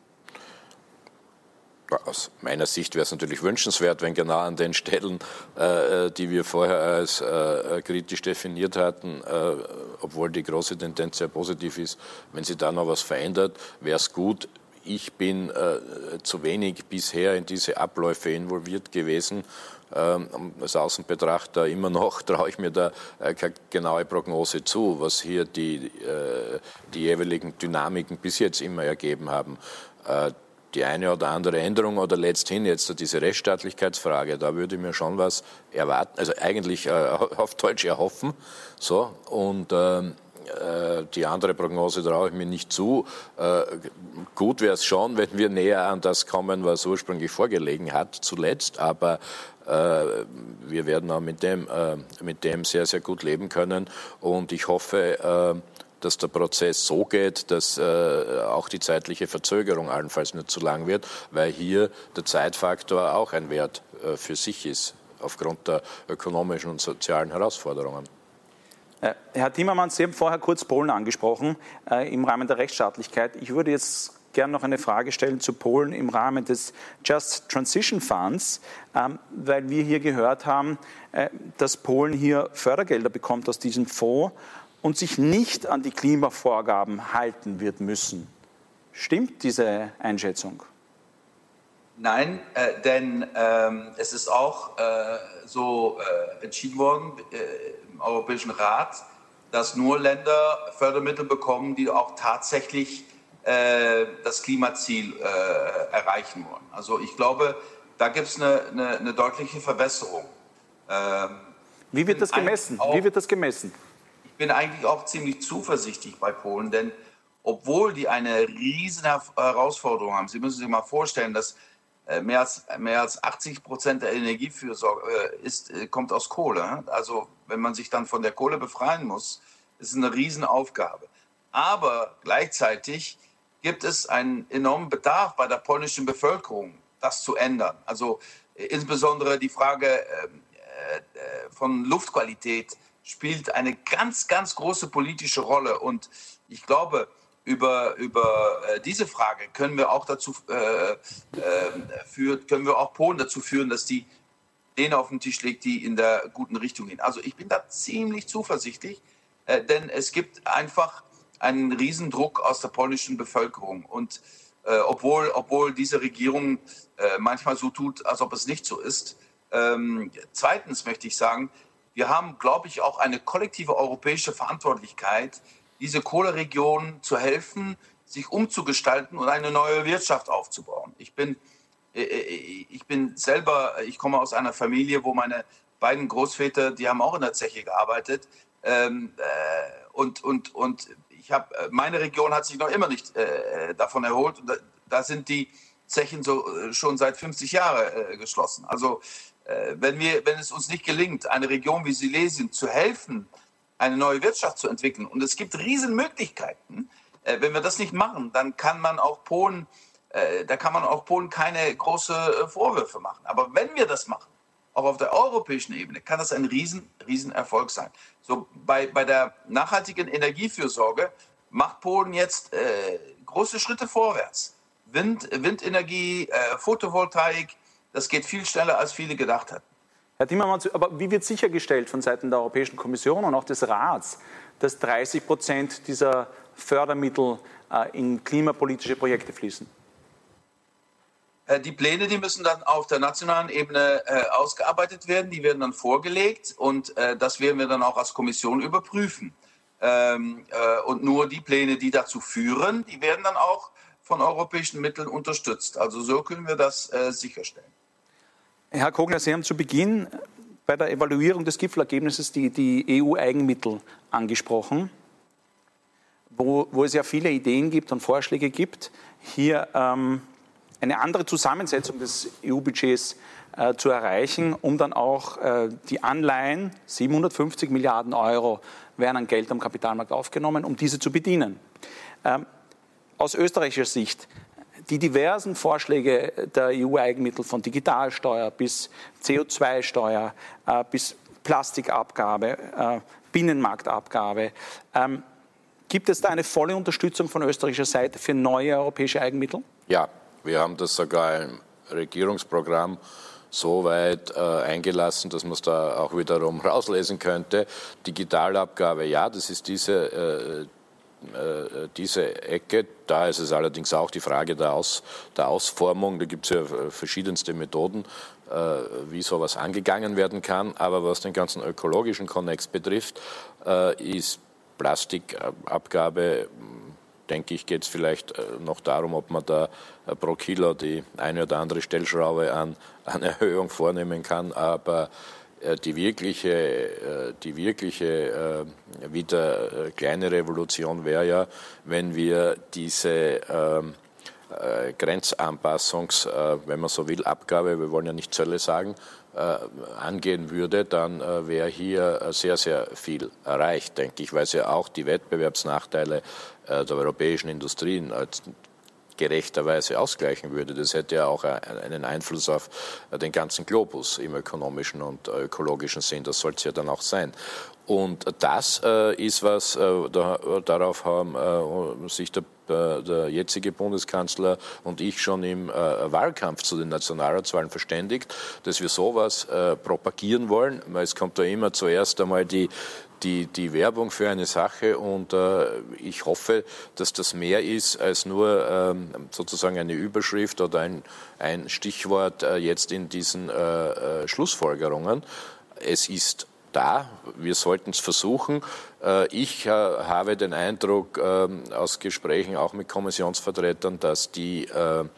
Aus meiner Sicht wäre es natürlich wünschenswert, wenn genau an den Stellen, äh, die wir vorher als äh, kritisch definiert hatten, äh, obwohl die große Tendenz sehr positiv ist, wenn sich da noch was verändert, wäre es gut. Ich bin äh, zu wenig bisher in diese Abläufe involviert gewesen. Ähm, als Außenbetrachter immer noch traue ich mir da äh, keine genaue Prognose zu, was hier die, äh, die jeweiligen Dynamiken bis jetzt immer ergeben haben. Äh, Die eine oder andere Änderung oder letzthin jetzt diese Rechtsstaatlichkeitsfrage, da würde ich mir schon was erwarten, also eigentlich äh, auf Deutsch erhoffen. So, und ähm, äh, die andere Prognose traue ich mir nicht zu. Äh, gut wäre es schon, wenn wir näher an das kommen, was ursprünglich vorgelegen hat, zuletzt, aber äh, wir werden auch mit dem, äh, mit dem sehr, sehr gut leben können und ich hoffe, äh, dass der Prozess so geht, dass äh, auch die zeitliche Verzögerung allenfalls nicht zu lang wird, weil hier der Zeitfaktor auch ein Wert äh, für sich ist, aufgrund der ökonomischen und sozialen Herausforderungen. Äh, Herr Timmermans, Sie haben vorher kurz Polen angesprochen, äh, im Rahmen der Rechtsstaatlichkeit. Ich würde jetzt gerne noch eine Frage stellen zu Polen im Rahmen des Just Transition Funds, ähm, weil wir hier gehört haben, äh, dass Polen hier Fördergelder bekommt aus diesem Fonds und sich nicht an die Klimavorgaben halten wird müssen. Stimmt diese Einschätzung? Nein, äh, denn ähm, es ist auch äh, so äh, entschieden worden äh, im Europäischen Rat, dass nur Länder Fördermittel bekommen, die auch tatsächlich äh, das Klimaziel äh, erreichen wollen. Also ich glaube, da gibt es eine, eine, eine deutliche Verbesserung. Ähm, Wie wird das gemessen? Auch, Wie wird das gemessen? Ich bin eigentlich auch ziemlich zuversichtlich bei Polen, denn obwohl die eine riesen Herausforderung haben, Sie müssen sich mal vorstellen, dass mehr als, mehr als achtzig Prozent der Energiefürsorge ist, kommt aus Kohle. Also wenn man sich dann von der Kohle befreien muss, ist es eine Riesenaufgabe. Aber gleichzeitig gibt es einen enormen Bedarf bei der polnischen Bevölkerung, das zu ändern. Also insbesondere die Frage äh, äh, von Luftqualität spielt eine ganz, ganz große politische Rolle. Und ich glaube, über, über äh, diese Frage können wir auch dazu äh, äh, führt, können wir auch Polen dazu führen, dass die Pläne auf den Tisch legt, die in der guten Richtung gehen. Also ich bin da ziemlich zuversichtlich, äh, denn es gibt einfach einen Riesendruck aus der polnischen Bevölkerung. Und äh, obwohl, obwohl diese Regierung äh, manchmal so tut, als ob es nicht so ist. Ähm, zweitens möchte ich sagen, wir haben, glaube ich, auch eine kollektive europäische Verantwortlichkeit, diese Kohleregion zu helfen, sich umzugestalten und eine neue Wirtschaft aufzubauen. Ich bin, äh, ich bin selber, ich komme aus einer Familie, wo meine beiden Großväter, die haben auch in der Zeche gearbeitet. Ähm, äh, und, und, und ich hab, meine Region hat sich noch immer nicht äh, davon erholt. Und da, da sind die Zechen so, äh, schon seit fünfzig Jahren äh, geschlossen. Also äh, wenn, wir, wenn es uns nicht gelingt, eine Region wie Silesien zu helfen, eine neue Wirtschaft zu entwickeln, und es gibt Riesenmöglichkeiten, äh, wenn wir das nicht machen, dann kann man auch Polen, äh, da kann man auch Polen keine großen äh, Vorwürfe machen. Aber wenn wir das machen, auch auf der europäischen Ebene, kann das ein riesen, riesen Erfolg sein. So bei, bei der nachhaltigen Energiefürsorge macht Polen jetzt äh, große Schritte vorwärts. Wind, Windenergie, äh, Photovoltaik, das geht viel schneller, als viele gedacht hatten. Herr Timmermans, aber wie wird sichergestellt von Seiten der Europäischen Kommission und auch des Rats, dass dreißig Prozent dieser Fördermittel äh, in klimapolitische Projekte fließen? Die Pläne, die müssen dann auf der nationalen Ebene äh, ausgearbeitet werden, die werden dann vorgelegt und äh, das werden wir dann auch als Kommission überprüfen. Ähm, äh, und nur die Pläne, die dazu führen, die werden dann auch von europäischen Mitteln unterstützt. Also so können wir das äh, sicherstellen. Herr Kogler, Sie haben zu Beginn bei der Evaluierung des Gipfelergebnisses die, die E U-Eigenmittel angesprochen, wo, wo es ja viele Ideen gibt und Vorschläge gibt, hier ähm, eine andere Zusammensetzung des E U-Budgets äh, zu erreichen, um dann auch äh, die Anleihen, siebenhundertfünfzig Milliarden Euro werden an Geld am Kapitalmarkt aufgenommen, um diese zu bedienen. Ähm, aus österreichischer Sicht, die diversen Vorschläge der E U-Eigenmittel von Digitalsteuer bis C O zwei Steuer, äh, bis Plastikabgabe, äh, Binnenmarktabgabe, ähm, gibt es da eine volle Unterstützung von österreichischer Seite für neue europäische Eigenmittel? Ja. Wir haben das sogar im Regierungsprogramm so weit äh, eingelassen, dass man es da auch wiederum rauslesen könnte. Digitalabgabe, ja, das ist diese, äh, äh, diese Ecke. Da ist es allerdings auch die Frage der, Aus, der Ausformung. Da gibt es ja verschiedenste Methoden, äh, wie sowas angegangen werden kann. Aber was den ganzen ökologischen Konnex betrifft, äh, ist Plastikabgabe, denke ich, geht es vielleicht noch darum, ob man da pro Kilo die eine oder andere Stellschraube an, an Erhöhung vornehmen kann. Aber die wirkliche, die wirkliche wieder kleine Revolution wäre ja, wenn wir diese äh, Grenzanpassungs, äh, wenn man so will, Abgabe, wir wollen ja nicht Zölle sagen, äh, angehen würde, dann äh, wäre hier sehr, sehr viel erreicht, denke ich, weil es ja auch die Wettbewerbsnachteile äh, der europäischen Industrien als gerechterweise ausgleichen würde. Das hätte ja auch einen Einfluss auf den ganzen Globus im ökonomischen und ökologischen Sinn. Das soll es ja dann auch sein. Und das äh, ist was, äh, da, darauf haben äh, sich der, äh, der jetzige Bundeskanzler und ich schon im äh, Wahlkampf zu den Nationalratswahlen verständigt, dass wir sowas äh, propagieren wollen. Es kommt da immer zuerst einmal die Die, die Werbung für eine Sache und äh, ich hoffe, dass das mehr ist als nur ähm, sozusagen eine Überschrift oder ein, ein Stichwort äh, jetzt in diesen äh, äh, Schlussfolgerungen. Es ist da, wir sollten es versuchen. Äh, ich äh, habe den Eindruck äh, aus Gesprächen auch mit Kommissionsvertretern, dass die äh,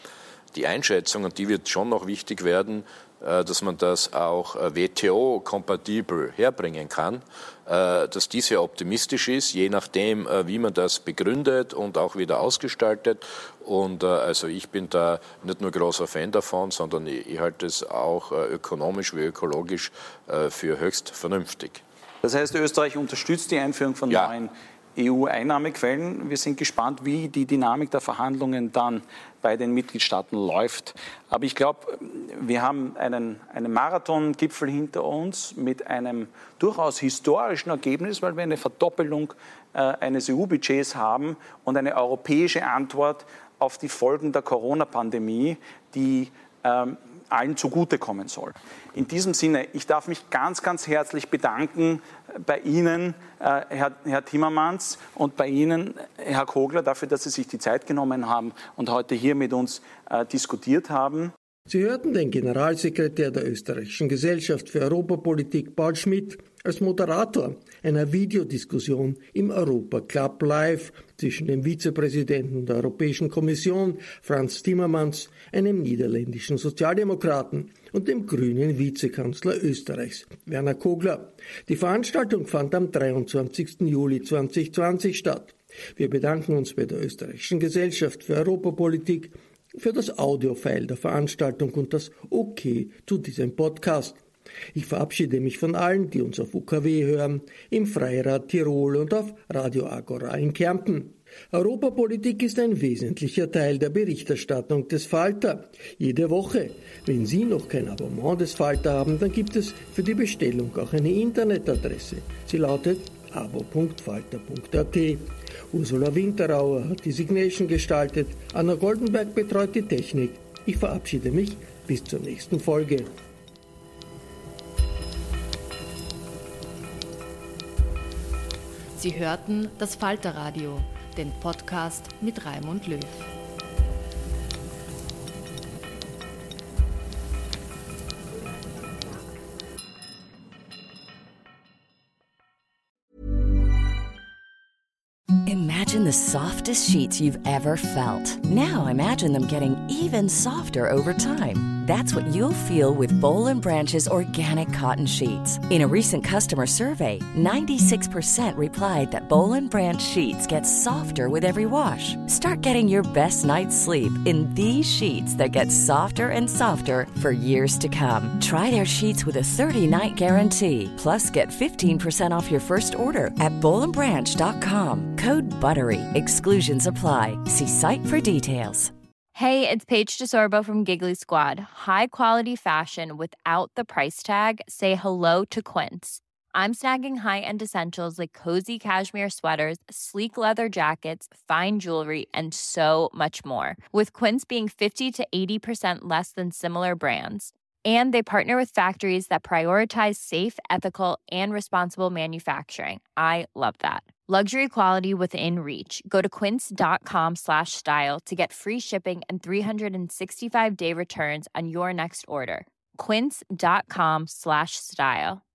die Einschätzung, und die wird schon noch wichtig werden, dass man das auch W T O-kompatibel herbringen kann, dass die sehr optimistisch ist, je nachdem, wie man das begründet und auch wieder ausgestaltet. Und also ich bin da nicht nur großer Fan davon, sondern ich, ich halte es auch ökonomisch wie ökologisch für höchst vernünftig. Das heißt, Österreich unterstützt die Einführung von ja. neuen E U-Einnahmequellen. Wir sind gespannt, wie die Dynamik der Verhandlungen dann bei den Mitgliedstaaten läuft. Aber ich glaube, wir haben einen, einen Marathon-Gipfel hinter uns mit einem durchaus historischen Ergebnis, weil wir eine Verdoppelung äh, eines E U-Budgets haben und eine europäische Antwort auf die Folgen der Corona-Pandemie, die ähm, allen zugutekommen soll. In diesem Sinne, ich darf mich ganz, ganz herzlich bedanken bei Ihnen, äh, Herr, Herr Timmermans, und bei Ihnen, Herr Kogler, dafür, dass Sie sich die Zeit genommen haben und heute hier mit uns äh, diskutiert haben. Sie hörten den Generalsekretär der Österreichischen Gesellschaft für Europapolitik, Paul Schmidt, als Moderator einer Videodiskussion im Europa Club Live zwischen dem Vizepräsidenten der Europäischen Kommission, Frans Timmermans, einem niederländischen Sozialdemokraten, und dem grünen Vizekanzler Österreichs, Werner Kogler. Die Veranstaltung fand am dreiundzwanzigsten Juli zweitausendzwanzig statt. Wir bedanken uns bei der Österreichischen Gesellschaft für Europapolitik für das Audiofile der Veranstaltung und das OK zu diesem Podcast. Ich verabschiede mich von allen, die uns auf U K W hören, im Freirad Tirol und auf Radio Agora in Kärnten. Europapolitik ist ein wesentlicher Teil der Berichterstattung des Falter. Jede Woche. Wenn Sie noch kein Abonnement des Falter haben, dann gibt es für die Bestellung auch eine Internetadresse. Sie lautet abo punkt falter punkt a t. Ursula Winterauer hat die Signation gestaltet, Anna Goldenberg betreut die Technik. Ich verabschiede mich bis zur nächsten Folge. Sie hörten das Falterradio, den Podcast mit Raimund Löw. Imagine the softest sheets you've ever felt. Now imagine them getting even softer over time. That's what you'll feel with Boll and Branch's organic cotton sheets. In a recent customer survey, ninety-six percent replied that Boll and Branch sheets get softer with every wash. Start getting your best night's sleep in these sheets that get softer and softer for years to come. Try their sheets with a thirty-night guarantee. Plus, get fifteen percent off your first order at boll and branch dot com. Code BUTTERY. Exclusions apply. See site for details. Hey, it's Paige DeSorbo from Giggly Squad. High quality fashion without the price tag. Say hello to Quince. I'm snagging high-end essentials like cozy cashmere sweaters, sleek leather jackets, fine jewelry, and so much more. With Quince being fifty to eighty percent less than similar brands. And they partner with factories that prioritize safe, ethical, and responsible manufacturing. I love that. Luxury quality within reach. Go to quince.com slash style to get free shipping and three sixty-five day returns on your next order. Quince.com slash style.